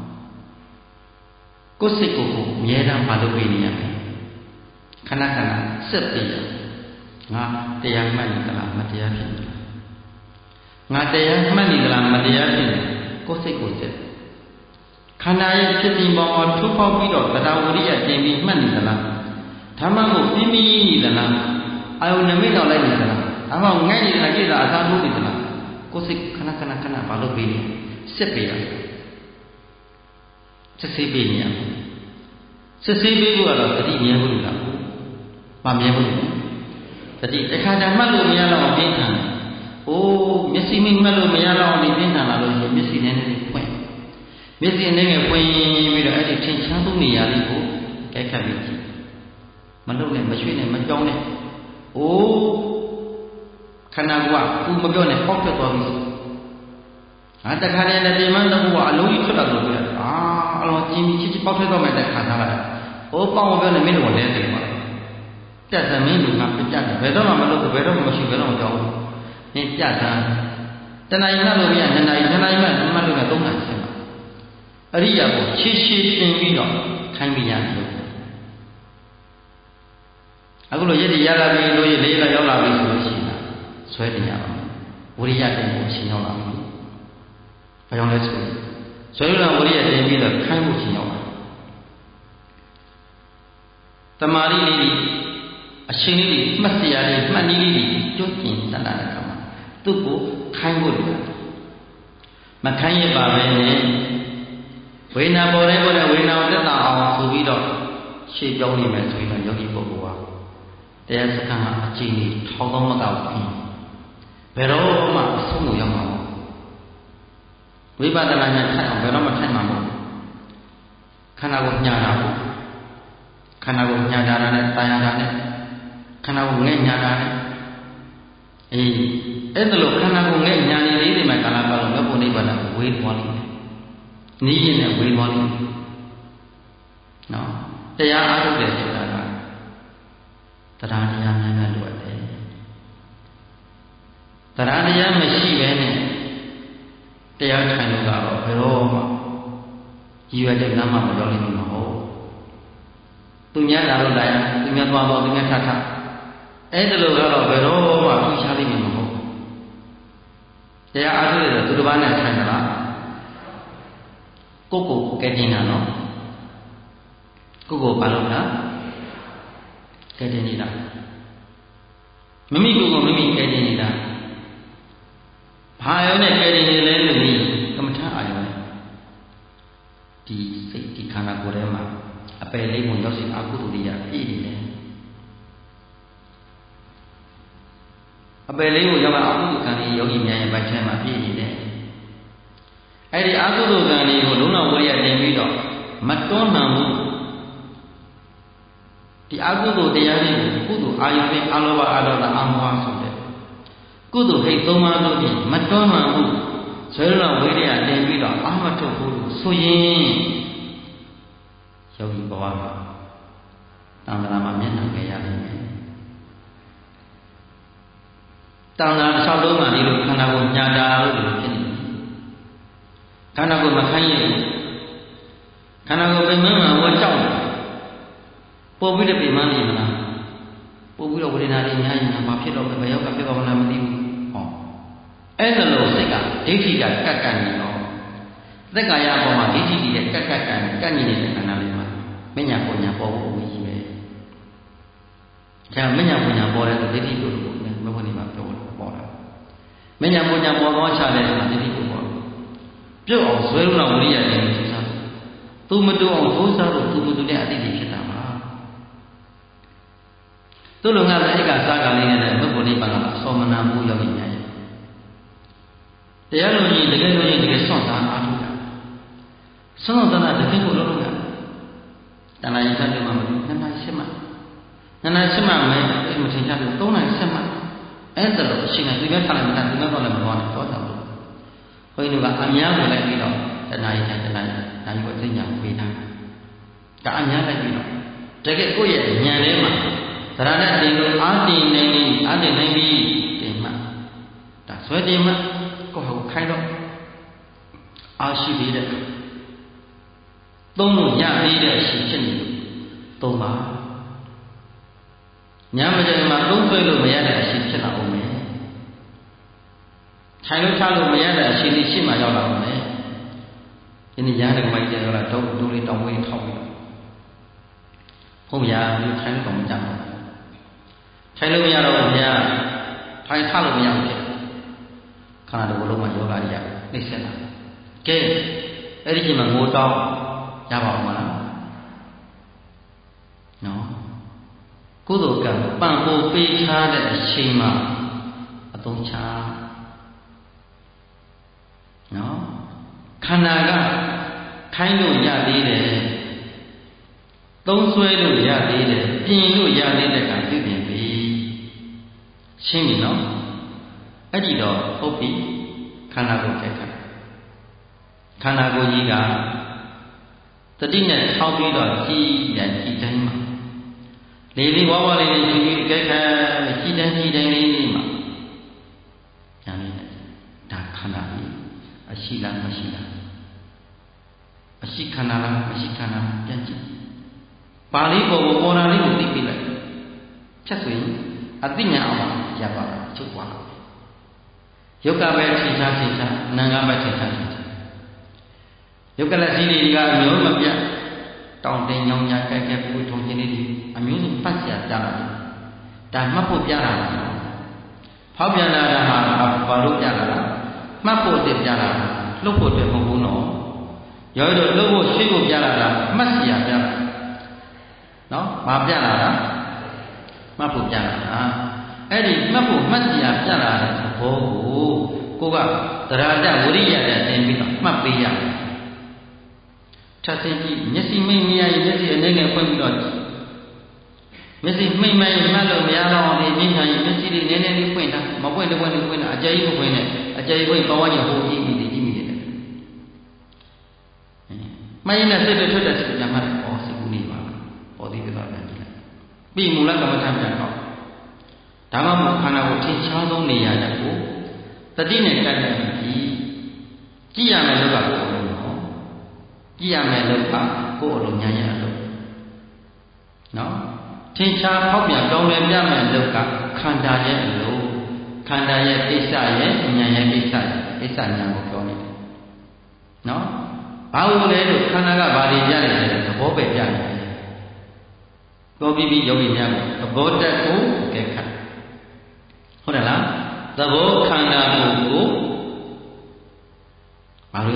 ကိုယ်စိတ်ကိုကိုအမြဲတမ်းမလုပ်ပေးနေရမယ်ခဏခဏဆက်ပြီးငါတရားမှတ်နေသလားမတရားဖြစ်နေလားငါတရားမှတ်နေသလားမတရားဖြစ်နေကိုယ်စိတ်ကိုစစ်ခန္ဓာရဲ့ဖြစ်စဉ်ပေါ်မှာထိုးပေါက်ပြီးတော့တရားဝရိယတင်ပြီးမှတ်နေသလားဓမ္မကိုပြင်းပြင်းနေသလားအာယုန်နမိတ်တော်လိုက်နေသလားဒါမှငဲ့နေတာကြည့်တာအသာထိုးနေသလားကိုယ်စိတ်ခဏခဏခဏဘာလို့ပြီးလဲစစ်ပေးရစစ်ဆေးပေးနေရစစ်ဆေးပေးဖို့ကတော့တတိမြဲဖို့လို့လားမမြဲဘူးတတိတခါတည်းမှတ်လို့မရတော့ပြင်းထန်အိုးမျက်စိမိမှတ်လို့မရတော့ဒီပြင်းထန်လာလို့မျက်စိနဲ့နဲ့ဖွင့်မျက်စိနဲ့နဲ့ဖွင့်ပြီးတော့အဲ့ဒီထင်ရှားသုံးနေရလေးကိုကြိုက်ခတ်ပြီးကြည့်မလုပ်နဲ့မရွှေ့နဲ့မကြောင်းနဲ့အိုးခန္ဓာကသူမပြောနဲ့ပေါက်ထွက်သွားပြီဟာတခါတည်းတည်းမှတကူကအလုံးကြီးထွက်လာလို့ပြောအာအလုံးကျင်းပြီးချစ်ချစ်ပေါက်ထွက်သွားမယ်တဲ့ခါသားလိုက်အိုးပေါက်မပြောနဲ့မင်းတို့လည်းသိပါလားတက်သမင်းလူကပြကြတယ်ဘယ်တော့မှမလုပ်ဘယ်တော့မှမရှိဘယ်တော့မှကြောက်ဘူးနင်ပြတာတဏှာကြီးမှလို့မရနှစ်နာရီနှစ်နာရီမှမှလို့ကသုံးနာရီဆက်ပါအရိယာကိုရှေ့ရှေ့တင်ပြီးတော့ခိုင်းပြရတယ်အခုလိုရည်ရည်ရလာပြီလို့ရလေးလာရောက်လာပြီဆိုလို့ရှိရင်ဆွဲတင်ရပါမယ်ဝိရိယတင်ဖို့ရှင်ရောက်လာပြီဘာကြောင့်လဲဆိုရင်ဆွဲလာဝိရိယတင်ပြီးတော့ခိုင်းဖို့ရှင်ရောက်လာတမာရီလေးအရှင်လေးတွေမှတ်စရာလေးမှတ်နည်းလေးတွေကျွတ်ကျင်တတ်တာတဲ့အခါမှာသူ့ကိုခိုင်းဖို့လိုတယ်မခိုင်းရပါပဲနဲ့ဝေဒနာပေါ်တဲ့ပေါ်တဲ့ဝေဒနာကိုတက်တာအောင်ဆိုပြီးတော့ရှေ့ပြောင်းနေမယ်ဆိုရင်တော့ယောဂီပုဂ္ဂိုလ်ဟာတရားစခန်းကအကျဉ်းကြီးထောင်သောမကောက်ဘူးဘယ်တော့မှအဆုံးကိုရောက်မှာမဟုတ်ဝိပဿနာဉာဏ်ထိုက်အောင်ဘယ်တော့မှထိုက်မှာမဟုတ်ခန္ဓာကိုညှာတာဘူးခန္ဓာကိုညှာတာနဲ့တာယာတာနဲ့ခန္ဓာကိုငဲ့ညာတာနဲ့အေးအဲ့ဒါလို့ခန္ဓာကိုငဲ့ညာနေလေးတွေမှာကာလပတ်လုံးမြတ်ဘုံနိဗ္ဗာန်ကိုဝေးသွားလိမ့်မယ်။နီးရင်လည်းဝေးသွားလိမ့်မယ်။နော်တရားအားထုတ်တယ်ဆိုတာကတရားတရားများများလိုအပ်တယ်။တရားတရားမရှိဘဲနဲ့တရားထိုင်လို့ကတော့ဘယ်တော့မှရည်ရွယ်တဲ့လမ်းမှမရောက်လိမ့်မယ်မဟုတ်။သူများလာလို့လာရင်သူများသွားတော့သူများထထအဲ့ဒါလိုကတော့ဘယ်တော့မှထူးခြားလိမ့်မယ်မဟုတ်ဘူးတရားအားထုတ်ရတဲ့သူတစ်ပါးနဲ့ဆိုင်သလားကိုယ့်ကိုယ်ကဲတင်တာနော်ကိုယ့်ကိုယ်ဘာလို့လားကဲတင်နေတာမိမိကိုယ်ကိုမိမိကဲတင်နေတာဘာရောနဲ့ကဲတင်နေလဲလို့ဒီကမ္မထာအာရုံနဲ့ဒီစိတ်ဒီခန္ဓာကိုယ်ထဲမှာအပယ်လေးပုံရောက်စီအကုသိုလ်တွေကပြည့်နေတယ်အပယ်လေးကိုရောက်လာအကုသိုလ်ကံတွေယောဂီများရဲ့ဘက်ထဲမှာပြည့်နေတယ်အဲ့ဒီအကုသိုလ်ကံတွေကိုလုံးဝဝိရိယတင်ပြီးတော့မတွန်းနိုင်ဘူးဒီအကုသိုလ်တရားတွေကိုကုသိုလ်အာယုနဲ့အလောဘအလောဘအမောဟဆိုတဲ့ကုသိုလ်ဟိတ်သုံးပါးလို့ပြင်မတွန်းနိုင်ဘူးဆိုတော့ဝိရိယတင်ပြီးတော့အမထုတ်ဖို့လို့ဆိုရင်ယောဂီဘဝမှာတန်ត្រာမှာမျက်နှာကြရနိုင်တယ်တန်ត្រာတစ်လျှောက်လုံးမှာဒီလိုခန္ဓာကိုညာတာလို့ဒီလိုဖြစ်နေတယ်ခန္ဓာကိုမခိုင်းရဘူးခန္ဓာကိုပြင်မမှန်ဝတ်ကြောက်တယ်ပို့ပြီးတော့ပြင်မနေမလားပို့ပြီးတော့ဝေဒနာတွေများရင်ဘာဖြစ်တော့ဘယ်ရောက်ကဖြစ်သွားမှလည်းမသိဘူးဟောအဲ့ဒါလို့စိတ်ကဒိဋ္ဌိကကတ်ကန်နေတော့သက်ကာယအပေါ်မှာဒိဋ္ဌိကြီးရဲ့ကတ်ကတ်ကန်ကတ်ညီနေတဲ့ခန္ဓာလေးမှာမညာပညာပေါ်ဖို့အရေးကြီးပဲဒါမညာပညာပေါ်တဲ့ဒိဋ္ဌိကိုမဟုတ်နေမှာပြောပေါ်တာမညာပညာပေါ်သွားချတဲ့ဆိုတာဒိဋ္ဌိကိုပေါ်ပြုတ်အောင်ဇွဲလုံးဝရိယနဲ့သူစားသူမတူအောင်သူစားလို့သူမတူတဲ့အတိတ်ဖြစ်တာပါသူ့လုံငါလည်းအိတ်ကစားကလေးနဲ့လည်းဘုရားနိဗ္ဗာန်ကအစောမနာမှုရောက်နေကြရဲ့တရားလုံးကြီးတကယ်လို့ကြီးတကယ်ဆွန့်စားအားထုတ်တာဆွန့်စားတာတကယ်ကိုလုံးလုံးကတဏှာရင်ဆက်မှမလို့နှစ်နာရီဆက်မှနှစ်နာရီဆက်မှမယ်အဲ့မထင်ရှားလို့သုံးနာရီဆက်မှအဲ့ဒါလို့အရှင်ကသူများထားလိုက်မှသူများတော့လည်းမသွားနဲ့တော့တယ်လို့ဘုန်းကြီးတို့ကအများကိုလိုက်ပြီးတော့တဏှာရင်တဏှာရင်ဒါကြီးကိုသိညာပေးတာဒါအများလိုက်ပြီးတော့တကယ်ကိုယ့်ရဲ့ဉာဏ်ထဲမှာသရဏတင်လို့အာတင်နေပြီအာတင်နေပြီတင်မှဒါဆွဲတင်မှကိုယ့်ဟာကိုခိုင်းတော့အာရှိသေးတဲ့သုံးလို့ရသေးတဲ့အရှိဖြစ်နေလို့သုံးပါညာမကြင်မှာသုံးဆွဲလို့မရတဲ့အရှိဖြစ်လာအောင်မယ်ထိုင်လို့ထားလို့မရတဲ့အရှိလေးရှေ့မှာရောက်လာအောင်မယ်ဒီနေ့ရဟန်းကမိုက်တဲ့တော့တော့ဒူလေးတောင်းဝေးထောက်ပြီးတော့ဘုရားမျိုးထိုင်လို့တော့မကြဘူးထိုင်လို့မရတော့ဘုရားထိုင်ထလို့မရဘူးဖြစ်ခန္ဓာတစ်ခုလုံးမှာယောဂကြီးရနှိမ့်ဆက်လာကဲအဲ့ဒီချိန်မှာငိုတောင်းရပါဦးမလားနော်ကုသိုလ်ကံပံ့ပိုးပေးထားတဲ့အချိန်မှာအသုံးချနော်ခန္ဓာကခိုင်းလို့ရသေးတယ်သုံးဆွဲလို့ရသေးတယ်ပြင်လို့ရသေးတဲ့ကပြုပြင်ပြီရှင်းပြီနော်အဲ့ဒီတော့ဟုတ်ပြီခန္ဓာကိုယ်ကြက်ခါခန္ဓာကိုယ်ကြီးကတတိနဲ့ထောက်ပြီးတော့ကြည်ပြန်ကြည်တိုင်းမှာလေလေးဝါးဝါးလေးနဲ့ကြည်ကြည်ကြက်ခါကြည်တိုင်းကြည်တိုင်းလေးမှာညာနေဒါခန္ဓာကြီးအရှိလားမရှိလားအရှိခန္ဓာလားမရှိခန္ဓာပြန်ကြည့်ပါဠိပေါ်ပေါ်ပေါ်လာလေးကိုသိပြီးလိုက်ချက်ဆိုရင်အသိဉာဏ်အောင်ရပ်ပါတော့ချုပ်သွားတယ်ယုတ်ကပဲထင်ရှားထင်ရှားနာငါပဲထင်ရှားထင်ရှားယုတ်ကလစီလေးကအမျိုးမပြတ်တောင်းတင်ညောင်းညာကြိုက်ကြပူထုံခြင်းလေးတွေအမျိုးစုပတ်စရာကြလာတယ်ဒါမှတ်ဖို့ပြလာတာဖောက်ပြန်လာတာဟာဘာလို့ပြလာတာမှတ်ဖို့တက်ပြလာတာလှုပ်ဖို့တက်မဟုတ်ဘူးနော်ရောရတော့လှုပ်ဖို့ရှိဖို့ပြလာတာမှတ်စရာပြလာနော်ဘာပြလာတာမှတ်ဖို့ပြလာတာအဲ့ဒီမှတ်ဖို့မှတ်စရာပြလာတဲ့သဘောကိုကိုကသရတဝရိယနဲ့သင်ပြီးတော့မှတ်ပေးရတယ်ထပ်သိကြည့်မျက်စိမိတ်မရရင်မျက်စိအနေနဲ့ဖွင့်ပြီးတော့မျက်စိမိတ်မရင်မှတ်လို့မရတော့အောင်ဒီမြင်ချင်ရင်မျက်စိလေးနည်းနည်းလေးဖွင့်တာမဖွင့်တပွင့်လေးဖွင့်တာအကြိမ်ကြီးမဖွင့်နဲ့အကြိမ်ဖွင့်ပဝန်းကျင်ဟိုကြည့်မိတယ်ကြည့်မိတယ်မရင်နဲ့စိတ်တွေထွက်တဲ့စိတ်ကမှတ်တယ်ဩစိတ်ကူးနေပါပေါ်သေးတယ်တော့ပြန်ကြည့်လိုက်ပြီးမူလကမ္မထပြန်တော့ဒါမှမဟုတ်ခန္ဓာကိုထင်ရှားဆုံးနေရာတဲ့ကိုတတိနဲ့ကပ်နေပြီကြည့်ရမယ်လို့ကကိုယ်အလုံးနော်ကြည့်ရမယ်လို့ကကိုယ်အလုံးညာရအလုံးနော်ထင်ရှားဖောက်ပြန်ကောင်းလဲပြမယ်လို့ကခန္ဓာရဲ့အလုံးခန္ဓာရဲ့ကိစ္စရဲ့ညာရဲ့ကိစ္စရဲ့ကိစ္စညာကိုပြောနေတယ်နော်ဘာလို့လဲလို့ခန္ဓာကဘာတွေပြနေလဲသဘောပဲပြနေတယ်တော်ပြီးပြီးယောဂီများကိုသဘောတက်ကိုကဲခတ်ဟုတ်တယ်လားသဘောခန္ဓာကိုယ်ကိုဘာလို့ရ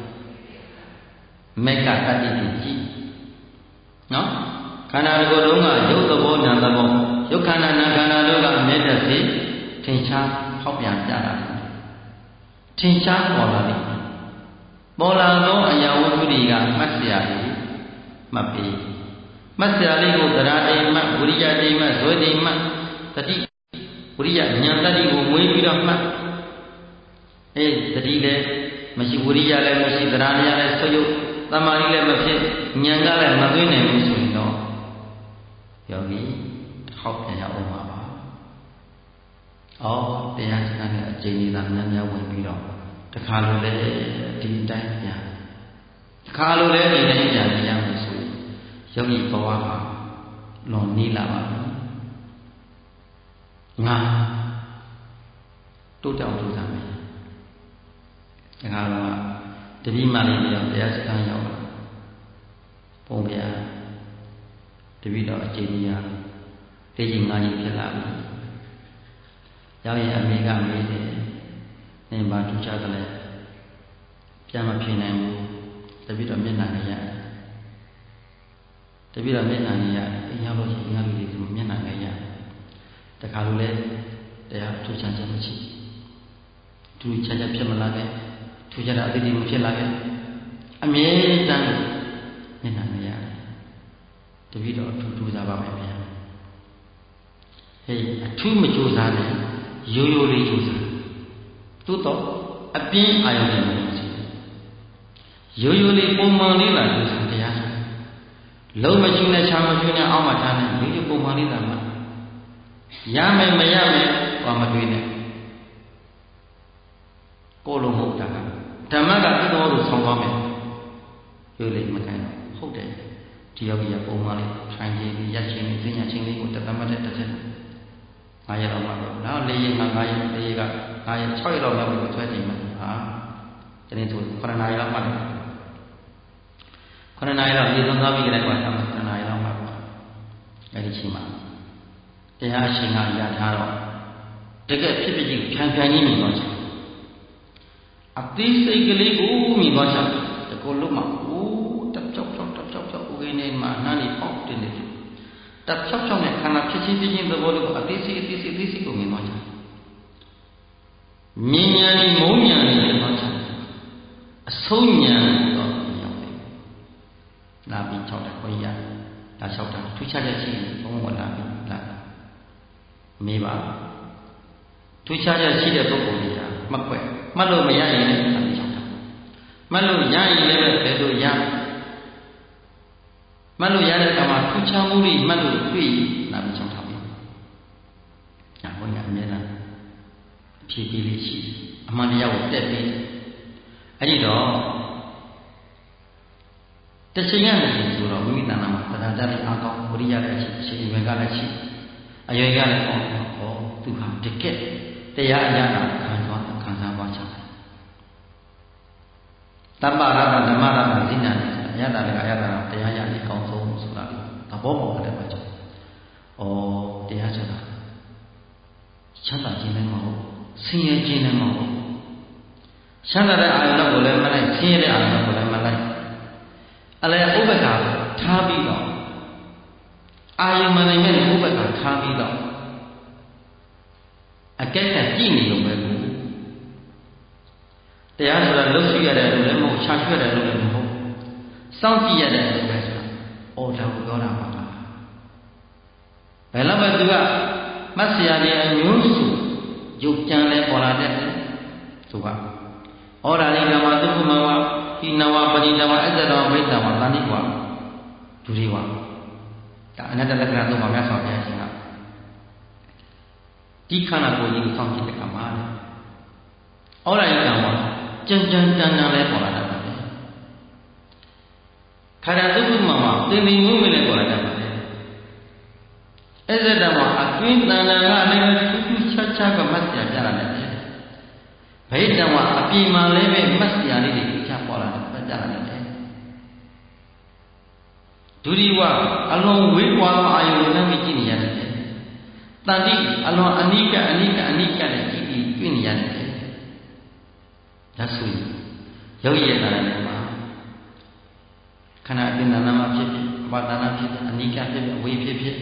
မေကတတိတိကြည့်နော်ခန္ဓာတစ်ခုလုံးကရုပ်သဘောနာသဘောရုပ်ခန္ဓာနာခန္ဓာတို့ကအမြဲတစေထင်ရှားဖောက်ပြန်ပြတာထင်ရှားပေါ်လာတယ်ပေါ်လာသောအရာဝတ္ထုတွေကမှတ်เสียလေးမှတ်ပြီးမှတ်เสียလေးကိုသရတိမှတ်ဝိရိယတိမှတ်ဇွဲတိမှတ်တတိဝိရိယဉာဏ်တတိကိုမွေးပြီးတော့မှတ်အေးတတိလည်းမရှိဝိရိယလည်းမရှိသရတရားလည်းဆွယုတ်သမာဓိလည်းမဖြစ်ဉာဏ်ကလည်းမသွင်းနိုင်ဘူးဆိုရင်တော့ယောဂီဟောက်ပြန်ရအောင်ပါပါဩတရားစကားနဲ့အကျဉ်းလေးသာများများဝင်ပြီးတော့တခါလိုလေဒီတိုင်းပြန်တခါလိုလေဒီတိုင်းပြန်ရမယ်ဆိုယောဂီဘဝမှာလွန်နေလာပါဘူးငါတိုးတောင်ထူတာမယ်တခါတော့တတိမလေးပြောတရားစခန်းရောက်လာပုံပြတပိတော့အကျဉ်းကြီးရတေးကြီးငါးကြီးဖြစ်လာပြီရောက်ရင်အမေကမေးတယ်နင်ဘာထူးခြားသလဲပြန်မဖြစ်နိုင်ဘူးတပိတော့မျက်နှာနဲ့ရတယ်တပိတော့မျက်နှာနဲ့ရတယ်အိမ်ရောက်လို့ရှိရင်ငါလူတွေဒီမျက်နှာနဲ့ရတယ်တခါလိုလဲတရားထူးခြားချက်မရှိထူးခြားချက်ဖြစ်မလာခဲ့ထူးခြားတာအတိအကျဖြစ်လာခဲ့အမြဲတမ်းမျက်နှာနဲ့ရတယ်တပိတော့ထူးထူးစားပါမယ်ဗျာဟေးအထူးမကြိုးစားနဲ့ရိုးရိုးလေးကြိုးစားသို့တော့အပြင်းအာရုံနဲ့မလို့ရှိရိုးရိုးလေးပုံမှန်လေးလာကြိုးစားတရားလုံးမရှိနဲ့ချာမရှိနဲ့အောက်မှာထားနေရိုးရိုးပုံမှန်လေးသာမှရမယ်မရမယ်ဘာမတွေးနဲ့ကိုလုံးမဟုတ်တာကဓမ္မကသိတော်ကိုဆောင်သွားမယ်ရိုးလေးမကန်ဟုတ်တယ်ဒီယောဂီကပုံမှန်လေးထိုင်ခြင်းရက်ခြင်းသိညာခြင်းလေးကိုတသမတ်တဲ့တစ်ချက်ငါးရက်လောက်မှတော့နောက်၄ရက်မှငါးရက်၄ရက်ကငါးရက်၆ရက်လောက်မှကိုဆွဲကြည့်မှာဟာဒီနေ့ဆိုခရဏာရီလောက်မှတယ်ခဏနိုင်တော့ဒီသုံးသွားပြီးကြတဲ့ကွာခဏနိုင်တော့မှာပေါ့အဲ့ဒီချိန်မှာတရားရှင်ကရထားတော့တကယ်ဖြစ်ဖြစ်ကြီးဖြန်းဖြန်းကြီးမြင်တော့ချင်အသေးစိတ်ကလေးကိုမြင်တော့ချင်တကောလုံးမှာအိုးတက်ချောက်ချောက်တက်ချောက်ချောက်ဦးရင်းနေမှာနားလေးပေါက်တင်နေတယ်တက်ချောက်ချောက်နဲ့ခန္ဓာဖြစ်ချင်းဖြစ်ချင်းသဘောလေးကိုအသေးစိတ်အသေးစိတ်အသေးစိတ်ကိုမြင်တော့ချင်မြင်ညာနေမုံညာနေမြင်တော့ချင်အဆုံးညာတော့ရောက်တယ်လာပြီး၆တက်ခွင့်ရလာ၆တက်ထူးခြားချက်ရှိဘုံဝလာပြီးလာမေးပါထူးခြားချက်ရှိတဲ့ပုဂ္ဂိုလ်တွေကမကွက်မှတ်လို့မရရင်လည်းလာပြီး၆တက်မှတ်လို့ရရင်လည်းပဲဘယ်လိုရမှတ်လို့ရတဲ့အခါမှာထူးခြားမှုတွေမှတ်လို့တွေ့လာပြီး၆တက်ပြီညာဘုရားအမြဲတမ်းအဖြေပေးလေးရှိအမှန်တရားကိုတက်ပြီးအဲ့ဒီတော့တချိန်ရနေဆိုတော့မိမိတဏ္ဍာမှာတရားတတ်တဲ့အာကောင်းဝိရိယလည်းရှိအရှင်ဘယ်ကလည်းရှိအရွယ်ကလည်းပေါ့ဟောသူဟာတကယ်တရားအရာခံသွားခံစားသွားချင်တယ်တပ္ပရတ္တဓမ္မရတ္တဇိနာနေအရတ္တလည်းအရတ္တတရားရည်ကောင်းဆုံးဆိုတာလေသဘောပေါက်တယ်ပါကြောင့်ဩတရားဆိုတာချမ်းသာခြင်းလည်းမဟုတ်ဆင်းရဲခြင်းလည်းမဟုတ်ချမ်းသာတဲ့အာရုံကိုလည်းမလိုက်ဆင်းရဲတဲ့အာရုံကိုလည်းမလိုက်အလဲဥပ္ပခါထားပြီးတော့အာယုံမနိုင်မဲ့ဥပ္ပခါထားပြီးတော့အကဲကကြည့်နေလို့ပဲကိုတရားဆိုတာလှုပ်ရှိရတယ်လို့လည်းမဟုတ်ခြားထွက်တယ်လို့လည်းမဟုတ်စောင့်ကြည့်ရတယ်လို့ပဲဆိုတာအော်ဒါကိုပြောတာပါဘယ်တော့မှသူကမတ်ဆရာကြီးအမျိုးစုရုပ်ကြံလဲပေါ်လာတဲ့သူကဩဒါလေးကမှသုခမဝဟိနဝပရိနဝအစ္ဆဒဝမိတ်တဝတဏိကွာဒုတိဝဒါအနတ္တလက္ခဏာသုံးပါးများဆောင်ပြခြင်းကဒီခန္ဓာကိုယ်ကြီးကိုစောင့်ကြည့်တဲ့အခါမှာဩဒါလေးကမှကြံကြံတန်တန်လဲပေါ်လာတတ်တယ်ခန္ဓာသုခမဝသင်္တိမွေးမွေးလဲပေါ်လာတတ်တယ်အစ္ဆဒဝအတွင်းတန်တန်ကလည်းထူးထူးခြားခြားကမတ်ဆရာပြလာတယ်ဗိဓံဝအပြင်မှာလည်းပဲမတ်စရာလေးတွေချပေါ်လာတယ်ပြလာတယ်ဒုတိယအလွန်ဝေးကွာသောအာယုကိုလည်းကြည့်နေရတယ်တန်တိအလွန်အနိကအနိကအနိကနဲ့ကြည့်ပြီးတွေ့နေရတယ်ဒါဆိုရင်ရုပ်ရည်တာလည်းမှာခန္ဓာအပြင်နာမဖြစ်ဖြစ်အပါဒနာဖြစ်ဖြစ်အနိကဖြစ်ဖြစ်ဝေဖြစ်ဖြစ်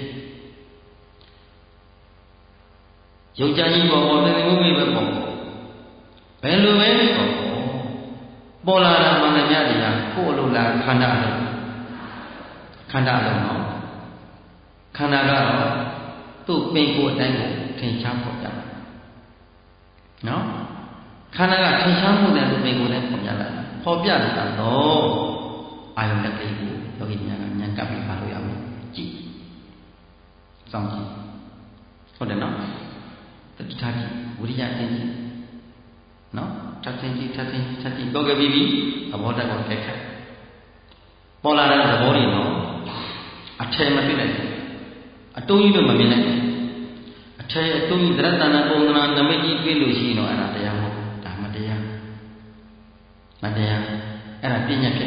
ရုပ်ကြကြီးပေါ်ပေါ်တဲ့ငုံကြီးပဲပေါ်ဘယ်လိုပဲပေါ်လာတာမှန်တယ်များတရားကိုယ်အလိုလားခန္ဓာအလုံးခန္ဓာအလုံးတော့ခန္ဓာကတော့သူ့ပင်ကိုယ်အတိုင်းကိုထင်ရှားပေါ်ပြတယ်နော်ခန္ဓာကထင်ရှားမှုနဲ့သူ့ပင်ကိုယ်နဲ့ပေါ်ပြလာပေါ်ပြတာတော့အာယုန်လက်လေးကိုယောဂီများကဉာဏ်ကပ်ပြီးပါလို့ရမယ်ကြည့်စောင့်ကြည့်ဟုတ်တယ်နော်တတိထားကြည့်ဝိရိယသိကြည့်နော်ထပ်ချင်းကြည့်ထပ်ချင်းထပ်ချင်းပြောခဲ့ပြီးပြီသဘောတက်ကိုခက်ခက်ပေါ်လာတဲ့သဘောတွေတော့အထည်မဖြစ်နိုင်ဘူးအတုံးကြီးတော့မမြင်နိုင်ဘူးအထည်အတုံးကြီးသရတနာပုံသနာနမိတ်ကြီးတွေ့လို့ရှိရင်တော့အဲ့ဒါတရားမဟုတ်ဒါမတရားမတရားအဲ့ဒါပညာဖြစ်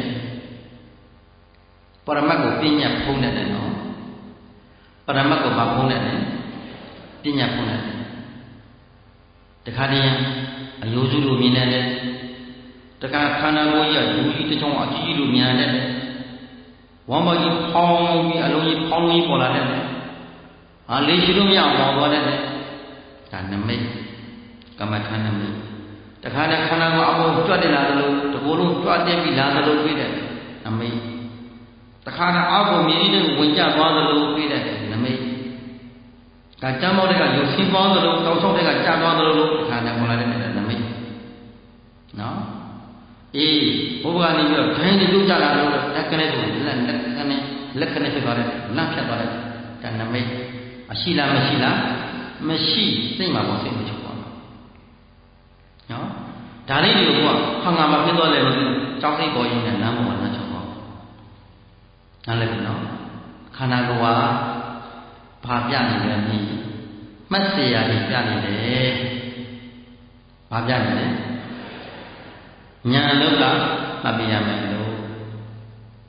ပရမတ်ကိုပညာဖုံးတယ်နော်ပရမတ်ကိုမဖုံးတယ်ပညာဖုံးတယ်တခါတည်းအယိုးစုလိုမြင်တယ်တခါခန္ဓာကိုယ်ကြီးကလူကြီးတစ်ချောင်းအကြီးကြီးလိုမြင်တယ်ဝမ်းမကြီးဖောင်းပြီးအလုံးကြီးဖောင်းကြီးပေါ်လာတယ်အာလေးရှိလို့မရအောင်ပေါ်သွားတယ်ဒါနမိတ်ကမ္မထာနမိတ်တခါတည်းခန္ဓာကိုယ်အပေါ်ကြွတက်လာသလိုတကိုယ်လုံးကြွတက်ပြီးလာသလိုတွေ့တယ်နမိတ်တခါတည်းအောက်ကိုမြည်တဲ့ဝင်ကျသွားသလိုတွေ့တယ်နမိတ်ဒါကြမ်းမောတဲ့ကရုပ်ဆင်းသွားသလိုတောက်ဆောက်တဲ့ကကြာသွားသလိုလို့ခါတယ်ပေါ်လာတဲ့နမိတ်နော်အေးဘုရားကနေပြီးတော့ဒိုင်းတွေတို့ကြလာလို့လက်ကနေဆိုလက်လက်ကနေလက်ကနေဖြစ်သွားတယ်လန့်ဖြတ်သွားတယ်ဒါနမိတ်အရှိလားမရှိလားမရှိစိတ်မှာပေါ့စိတ်မချုပ်ပါဘူးနော်ဒါလေးတွေကိုကဟာငါမဖြစ်သွားလဲမသိဘူးကြောက်စိတ်ပေါ်ရင်းနဲ့လမ်းပေါ်မှာနှချုပ်ပါနားလည်ပြီနော်ခန္ဓာကိုယ်ဟာဘာပြနေလဲမြည်မှတ်เสียရပြနေတယ်ဘာပြနေလဲညာလောကမှတ်ပြရမယ်လို့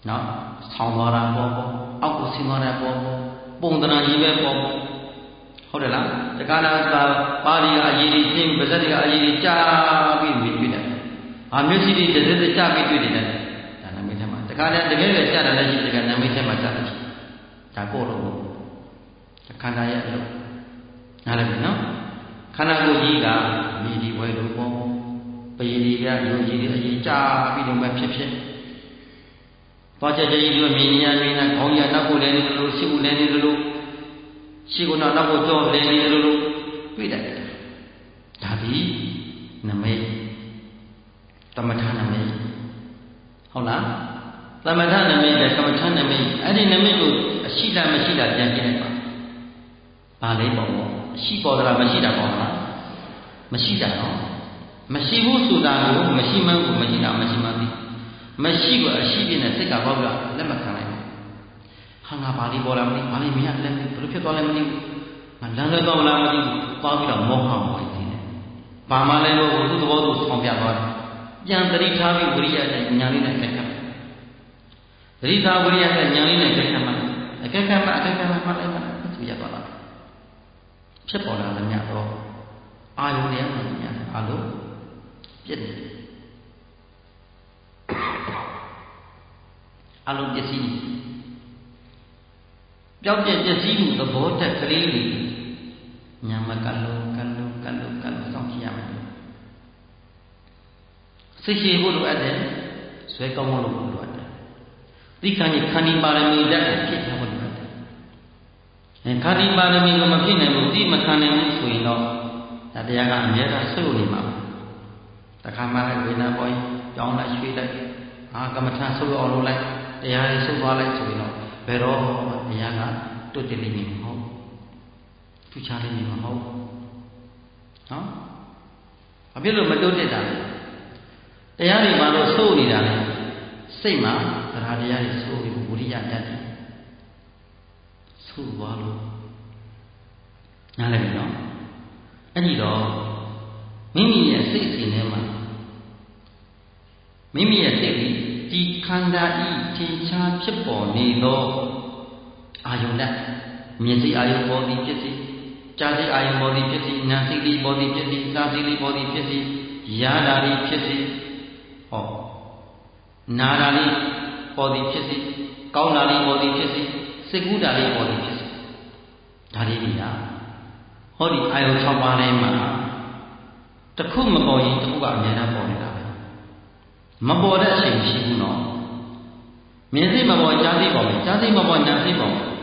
နော်ဆောင်းသွားတာပေါ်ပေါ်အောက်ကိုဆင်းသွားတဲ့ပေါ်ပေါ်ပုံသဏ္ဍာန်ကြီးပဲပေါ်ပေါ်ဟုတ်တယ်လားတခါလာပါဠိကအရေးကြီးသိပါဇက်တွေကအရေးကြီးကြားပြီးမြင်တွေ့တယ်အာမျက်စိတွေတစ်စက်တစ်ကြားပြီးတွေ့တယ်ဒါနမိတ်ထဲမှာတခါတည်းတကယ်ပဲကြားတယ်လည်းရှိတကယ်နမိတ်ထဲမှာကြားတယ်ဒါကိုတော့ခန္ဓာရဲ့အလုပ်နားလည်ပြီနော်ခန္ဓာကိုယ်ကြီးကမြေဒီဘွယ်လိုပေါ်ပယီဒီကယုံကြည်တဲ့အရေးကြားပြီးတော့မှဖြစ်ဖြစ်သွားချက်ချင်းကြီးတို့မြင်ရမြင်တာခေါင်းရနောက်ကိုလည်းနေလို့ရှိကိုလည်းနေလို့ရှိကိုနောက်နောက်ကိုကြောလည်းနေလို့တွေ့တယ်ဒါဒီနမိတ်သမထနမိတ်ဟုတ်လားသမထနမိတ်နဲ့ကမ္မထနမိတ်အဲ့ဒီနမိတ်ကိုအရှိတာမရှိတာပြန်ကြည့်လိုက်ပါဘာလေးပေါ့ပေါ့အရှိပေါ်သလားမရှိတာပေါ့လားမရှိတာနော်မရှိဘူးဆိုတာကိုမရှိမှန်းကိုမရှိတာမရှိမှန်းသိမရှိဘူးအရှိပြင်းနဲ့စိတ်ကဘောက်ကလက်မခံနိုင်ဘူးဟာငါဘာလေးပေါ်လာမသိဘာလေးမရလက်ဘယ်လိုဖြစ်သွားလဲမသိဘူးငါလမ်းလွဲသွားလားမသိဘူးသွားပြီးတော့မောဟမောဟိတယ်ဘာမှလည်းလို့သူ့သဘောသူဆောင်ပြသွားတယ်ပြန်သတိထားပြီးဝိရိယနဲ့ဉာဏ်လေးနဲ့ကြက်ခတ်သတိထားဝိရိယနဲ့ဉာဏ်လေးနဲ့ကြက်ခတ်မှအကြက်ခတ်မှအကြက်ခတ်မှမှလည်းမှသူရသွားတာဖြစ်ပေါ်လာတဲ့ညတော့အာယုန်နဲ့မှညအလုံးပြည့်တယ်အလုံးပစ္စည်းပြောင်းပြည့်ပစ္စည်းမှုသဘောတက်ကလေးလေးညာမကလုံးကလုံးကလုံးကလုံးစောင့်ကြည့်ရမယ်စိတ်ရှိဖို့လိုအပ်တယ်ဆွဲကောင်းဖို့လိုအပ်တယ်ဒီခန္ဒီခန္ဒီပါရမီလက်ကိုဖြစ်ထားဖို့လိုအပ်တယ်အဲခန္ဒီပါရမီကိုမဖြစ်နိုင်ဘူးဒီမခံနိုင်ဘူးဆိုရင်တော့ဒါတရားကအများအားဆွေးနေမှာတခါမှလည်းဝိညာဉ်ပေါ်ကြောင်းလိုက်ရွှေ့လိုက်အာကမ္မထာဆုပ်အောင်လုပ်လိုက်တရားလေးဆုပ်သွားလိုက်ဆိုရင်တော့ဘယ်တော့တရားကတွတ်တလိမ့်မယ်မဟုတ်ထူးခြားလိမ့်မယ်မဟုတ်နော်အပြစ်လို့မတွတ်တက်တာတရားတွေမှာတော့စိုးနေတာလေစိတ်မှာသရတရားတွေစိုးပြီးဝိရိယတတ်တယ်စိုးသွားလို့နားလည်ပြီနော်အဲ့ဒီတော့မိမိရဲ့စိတ်စဉ်ထဲမှာမိမိရဲ့စိတ်ဒီဒီခန္ဓာဤထင်ရှားဖြစ်ပေါ်နေသောအာယုန်နဲ့မြင်စိတ်အာယုန်ပေါ်သည်ဖြစ်စေကြားစိတ်အာယုန်ပေါ်သည်ဖြစ်စေနာစိတ်လေးပေါ်သည်ဖြစ်စေစားစိတ်လေးပေါ်သည်ဖြစ်စေရာဓာလေးဖြစ်စေဟောနာဓာလေးပေါ်သည်ဖြစ်စေကောင်းဓာလေးပေါ်သည်ဖြစ်စေစိတ်ကူးဓာလေးပေါ်သည်ဖြစ်စေဒါလေးကြီးလားဟောဒီအာယုန်၆ပါးထဲမှာတစ်ခုမပေါ်ရင်တစ်ခုကအများအားပေါ်နေတာပဲမပေါ်တဲ့အချိန်ရှိဘူးနော်မြင်စိတ်မပေါ်ကြားစိတ်ပေါ်မယ်ကြားစိတ်မပေါ်နာစိတ်ပေါ်မယ်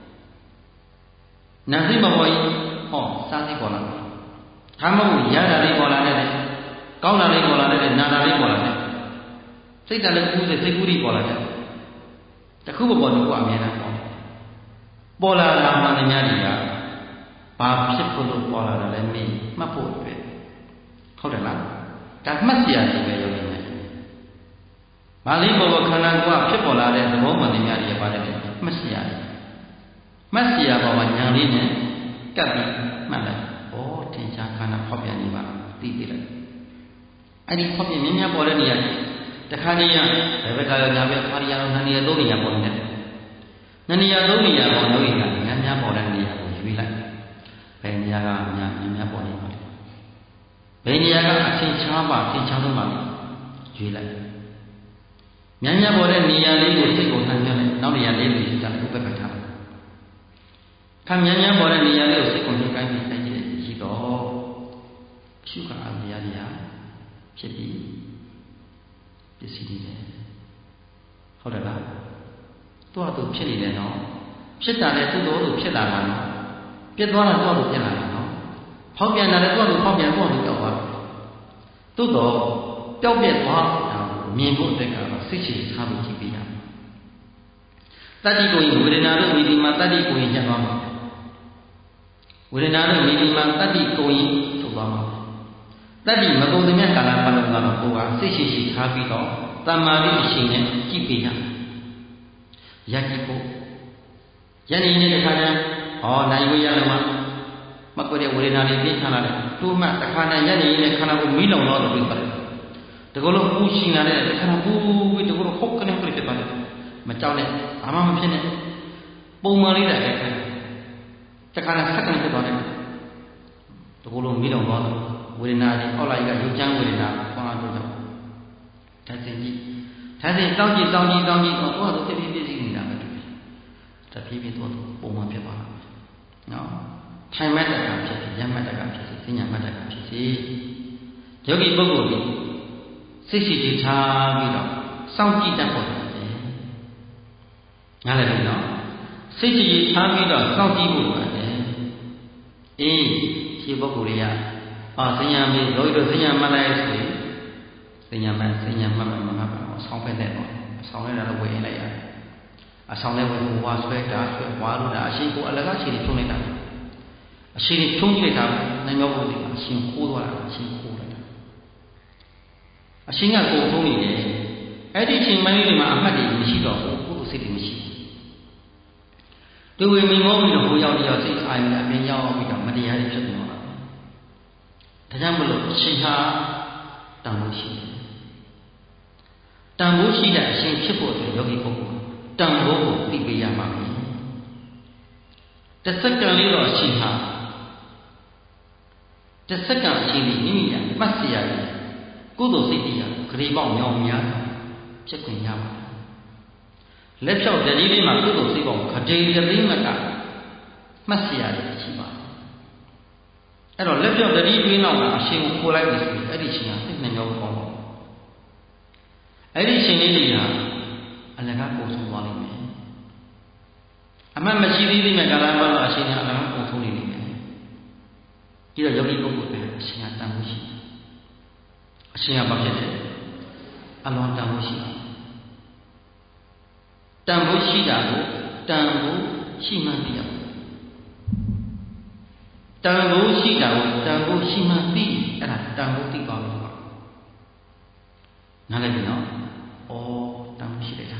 နာစိတ်မပေါ်ရင်ဟောစားစိတ်ပေါ်လာတယ်ဒါမှမဟုတ်ရတာလေးပေါ်လာတယ်ကောင်းတာလေးပေါ်လာတယ်နာတာလေးပေါ်လာတယ်စိတ်တလည်းကူးစိတ်စိတ်ကူးပြီးပေါ်လာတယ်တစ်ခုမပေါ်တစ်ခုအများအားပေါ်ပေါ်လာတာမှလည်းများတယ်ကဘာဖြစ်ဖို့လို့ပေါ်လာတာလဲမေးမှတ်ဖို့အတွက်ဟုတ်တယ်လားဒါမှတ်စရာတွေပဲရောနေတယ်ဘာလေးပေါ်ပေါ်ခန္ဓာကိုယ်ကဖြစ်ပေါ်လာတဲ့သဘောမှန်တွေများတယ်ပါတယ်မှတ်စရာမှတ်စရာပေါ်မှာဉာဏ်လေးနဲ့ကပ်ပြီးမှတ်လိုက်ဩထင်ရှားခန္ဓာဖောက်ပြန်နေပါသိသိလိုက်အဲ့ဒီဖောက်ပြန်မြင်များပေါ်တဲ့နေရာတခါနေရဘယ်ဘက်ကရောညာဘက်ခါရရောနှစ်နေရာသုံးနေရာပေါ်နေတယ်နှစ်နေရာသုံးနေရာပေါ်လို့ရင်ဉာဏ်များပေါ်တဲ့နေရာကိုရွေးလိုက်ဘယ်နေရာကဉာဏ်များပေါ်နေပါလဲဘယ်နေရာကအထင်ရှားပါအထင်ရှားဆုံးပါလဲရွေးလိုက်ဉာဏ်များပေါ်တဲ့နေရာလေးကိုစိတ်ကိုနှံ့ပြလိုက်နောက်နေရာလေးကိုစိတ်ကလည်းဥပ္ပကထားလိုက်ခံဉာဏ်များပေါ်တဲ့နေရာလေးကိုစိတ်ကိုနှိမ့်ကိုင်းပြီးတိုင်းကြည့်ရှိတော့ရှုခါအမြားတရားဖြစ်ပြီးပစ္စည်းတွေဟုတ်တယ်လားသူ့အတူဖြစ်နေတယ်နော်ဖြစ်တာလည်းသူ့တော်သူဖြစ်လာတာနော်ပြတ်သွားတာသူ့အတူဖြစ်လာတာနော်ဖောက်ပြန်တာလည်းသူ့အတူဖောက်ပြန်သူ့အတူကြောက်သွားတယ်သို့တော့ပျောက်ပြက်သွားတာမြင်ဖို့အတွက်ကတော့စိတ်ရှိထားပြီးကြည့်ပေးရမယ်တတ္တိကိုဝေဒနာတို့ဝေဒီမှာတတ္တိကိုရင်ညှက်သွားမှာဝေဒနာတို့ဝေဒီမှာတတ္တိကိုရင်ထုတ်သွားမှာတတ္တိမကုန်သမျှကာလပတ်လုံးကတော့ကိုယ်ကစိတ်ရှိရှိထားပြီးတော့တမ္မာတိအရှင်နဲ့ကြည့်ပေးရမယ်ရကြည့်ဖို့ယနေ့နေ့တစ်ခါတည်းဟောနိုင်ဝေရလမှာမကွတဲ့ဝေဒနာလေးသိထားလာတယ်တူမှတစ်ခါတည်းယနေ့နေ့ခန္ဓာကိုမီးလောင်တော့လို့ပြောပါတယ်တကယ်လို့ပူရှင်လာတဲ့ခန္ဓာပူပြီးတကယ်လို့ဟုတ်ကနေပြဖြစ်သွားတယ်မကြောက်နဲ့ဘာမှမဖြစ်နဲ့ပုံမှန်လေးတဲ့အခါတခါနဲ့စက္ကန့်ဖြစ်သွားတယ်တကူလုံးမိလုံးသွားတော့ဝေဒနာတွေအောက်လိုက်ကရုပ်ချမ်းဝေဒနာပေါင်းတော့ကြောင့်ဓာတ်စင်ကြည့်ဓာတ်စင်တောင်းကြည့်တောင်းကြည့်တောင်းကြည့်တော့တော့တဖြည်းဖြည်းပြည့်နေတာပဲတူတယ်တဖြည်းဖြည်းတော့ပုံမှန်ဖြစ်သွားတာနော်ထိုင်မတ်တကဖြစ်စီရမတ်တကဖြစ်စီစဉ္ညာမတ်တကဖြစ်စီယောဂီပုဂ္ဂိုလ်ကြီးစိတ်ရှိကြည်ထားပြီးတော့စောင့်ကြည့်တတ်ဖို့တယ်နားလည်ပြီနော်စိတ်ကြည်ထားပြီးတော့စောင့်ကြည့်ဖို့တယ်အေးဒီပုဂ္ဂိုလ်တွေကအာစဉ္ညာမေယောဂီတို့စဉ္ညာမတ်လိုက်ဆိုရင်စဉ္ညာမတ်စဉ္ညာမတ်မတ်မတ်အဆောင်ဖက်တဲ့တော့အဆောင်လိုက်တာတော့ဝေရင်လိုက်ရတယ်အဆောင်လိုက်ဝင်ဝါဆွဲတာဆွဲဝါလို့တာအရှိကိုအလကားရှိနေထုံးလိုက်တာအရှိထုံးကြည့်လိုက်တာနိုင်ရောဘုရားအရှင်ခိုးသွားတာအရှင်ခိုးလိုက်တာအရှင်ကကိုထုံးနေတယ်အဲ့ဒီချိန်ပိုင်းလေးမှာအမှတ်တွေမရှိတော့ဘူးကိုယ်စိတ်တွေမရှိဘူးသူဝေမိမောပြီးတော့ဟိုရောက်ရောက်စိတ်အာရုံအပြင်ရောက်ပြီးတော့မတရားတွေဖြစ်နေတော့တာဒါကြောင့်မလို့အရှင်ဟာတန်ဖိုးရှိတယ်တန်ဖိုးရှိတဲ့အရှင်ဖြစ်ဖို့အတွက်ယောဂီပုဂ္ဂိုလ်တန်ဖိုးကိုသိပေးရမှာပဲတစ်စက္ကန့်လေးတော့အရှင်ဟာတစ်စက္ကန့်အရှင်ဒီမိမိကမှတ်စီရတယ်ကုသိုလ်စိတ်တရားဂရေပေါက်မြောင်များဖြစ်ခွင့်ရပါတယ်လက်ဖြောက်တတိလေးမှာကုသိုလ်စိတ်ပေါက်ခတိတသိမကမှတ်စီရတယ်ရှိပါတယ်အဲ့တော့လက်ဖြောက်တတိတွင်းတော့ကအရှင်ကိုခိုးလိုက်ပြီဆိုရင်အဲ့ဒီရှင်ကသိနေရောပေါက်အဲ့ဒီရှင်လေးတွေဟာအလကားပုံဆုံးသွားလိမ့်မယ်အမှတ်မရှိသေးသေးမဲ့ကာလပတ်တော့အရှင်ကအလကားပုံဆုံးနေလိမ့်မယ်ဒီတော့ယောဂီပုဂ္ဂိုလ်ပဲအရှင်ကတန်ဖို့ရှိတယ်အရှင်ကဘာဖြစ်လဲအလွန်တန်ဖို့ရှိတယ်တန်ဖို့ရှိတာကိုတန်ဖို့ရှိမှသိရမယ်တန်ဖို့ရှိတာကိုတန်ဖို့ရှိမှသိအဲ့ဒါတန်ဖို့သိပါလို့ပါနားလည်ပြီနော်ဩတန်ဖို့ရှိလိုက်တာ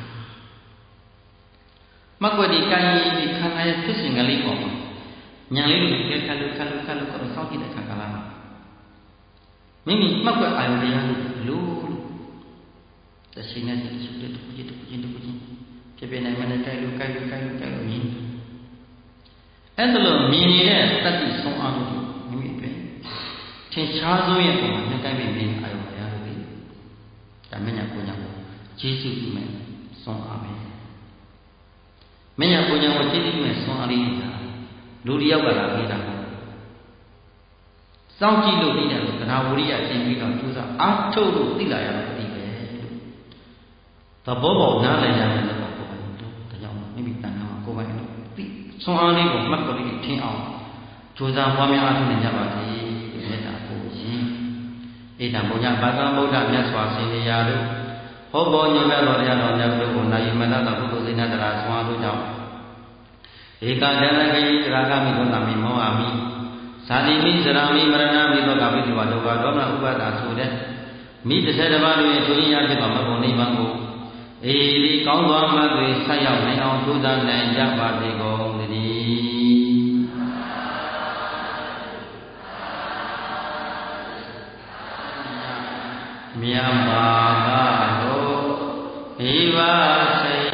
မကွက်ဒီကိုင်းဒီခန္ဓာရဲ့ဖြစ်စဉ်ကလေးပေါ့ညာလေးတွေခက်ခက်လို့ခက်လို့ခက်လို့ကတော့စောင့်ကြည့်တဲ့အခါကလာမိမိမှတ်ကွက်အာရုံတရားလို့လို့တရှိနေတယ်ရှိတဲ့တူကြီးတူကြီးတူကြီးဖြစ်ပြနိုင်မနဲ့ကြိုက်လို့ကြိုက်လို့ကြိုက်လို့ကြိုက်လို့မြင်အဲ့ဒါလို့မြင်နေတဲ့တတိဆုံးအားလို့မိမိပဲထင်ရှားဆုံးရဲ့ပုံမှာနှစ်တိုင်းပဲမြင်အာရုံတရားလို့ဒီဒါမညာကိုညာကိုကျေးဇူးပြုမယ်ဆုံးအားပဲမညာကိုညာကိုကျေးဇူးပြုမယ်ဆုံးအားလေးညာလူတယောက်ကလာပြီးတာစောင့်ကြည့်လို့သိတယ်လို့သနာဝရိယသင်ပြီးတော့ကျိုးစားအားထုတ်လို့သိလာရတော့ဒီပဲလို့သဘောပေါက်နားလည်ရမယ်လို့ကိုယ်ပိုင်တို့ဒါကြောင့်မိမိတဏ္ဍာကိုယ်ပိုင်လို့သိဆွမ်းအားလေးကိုမှတ်ပေါ်လေးထင်အောင်ကျိုးစားပွားများအားထုတ်နေကြပါစေဒီမေတ္တာကိုရှင်ဣဒံဘုရားဘာကံဗုဒ္ဓမြတ်စွာဘုရားတို့ဟောပေါ်ညွှန်ပြတော်တရားတော်များတို့ကိုနာယီမတ္တသောကုသိုလ်စိတ်နဲ့တရားဆွမ်းအားတို့ကြောင့်ဧကဒလကေရာဂမိသောနာမိမောဟမိသာတိမိစရာမိမရဏမိသောကပိတိဝဒုက္ခဒေါမနဥပါဒာဆိုတဲ့မိတစ်ဆက်တစ်ပါးတို့ရဲ့ထိုရဖြစ်သောမဘုံနိဗ္ဗာန်ကိုအေဒီကောင်းသောမှတ်တွေဆက်ရောက်နိုင်အောင်ကြိုးစားနိုင်ကြပါစေကုန်သတည်းမြတ်ပါကတို့ဧဝ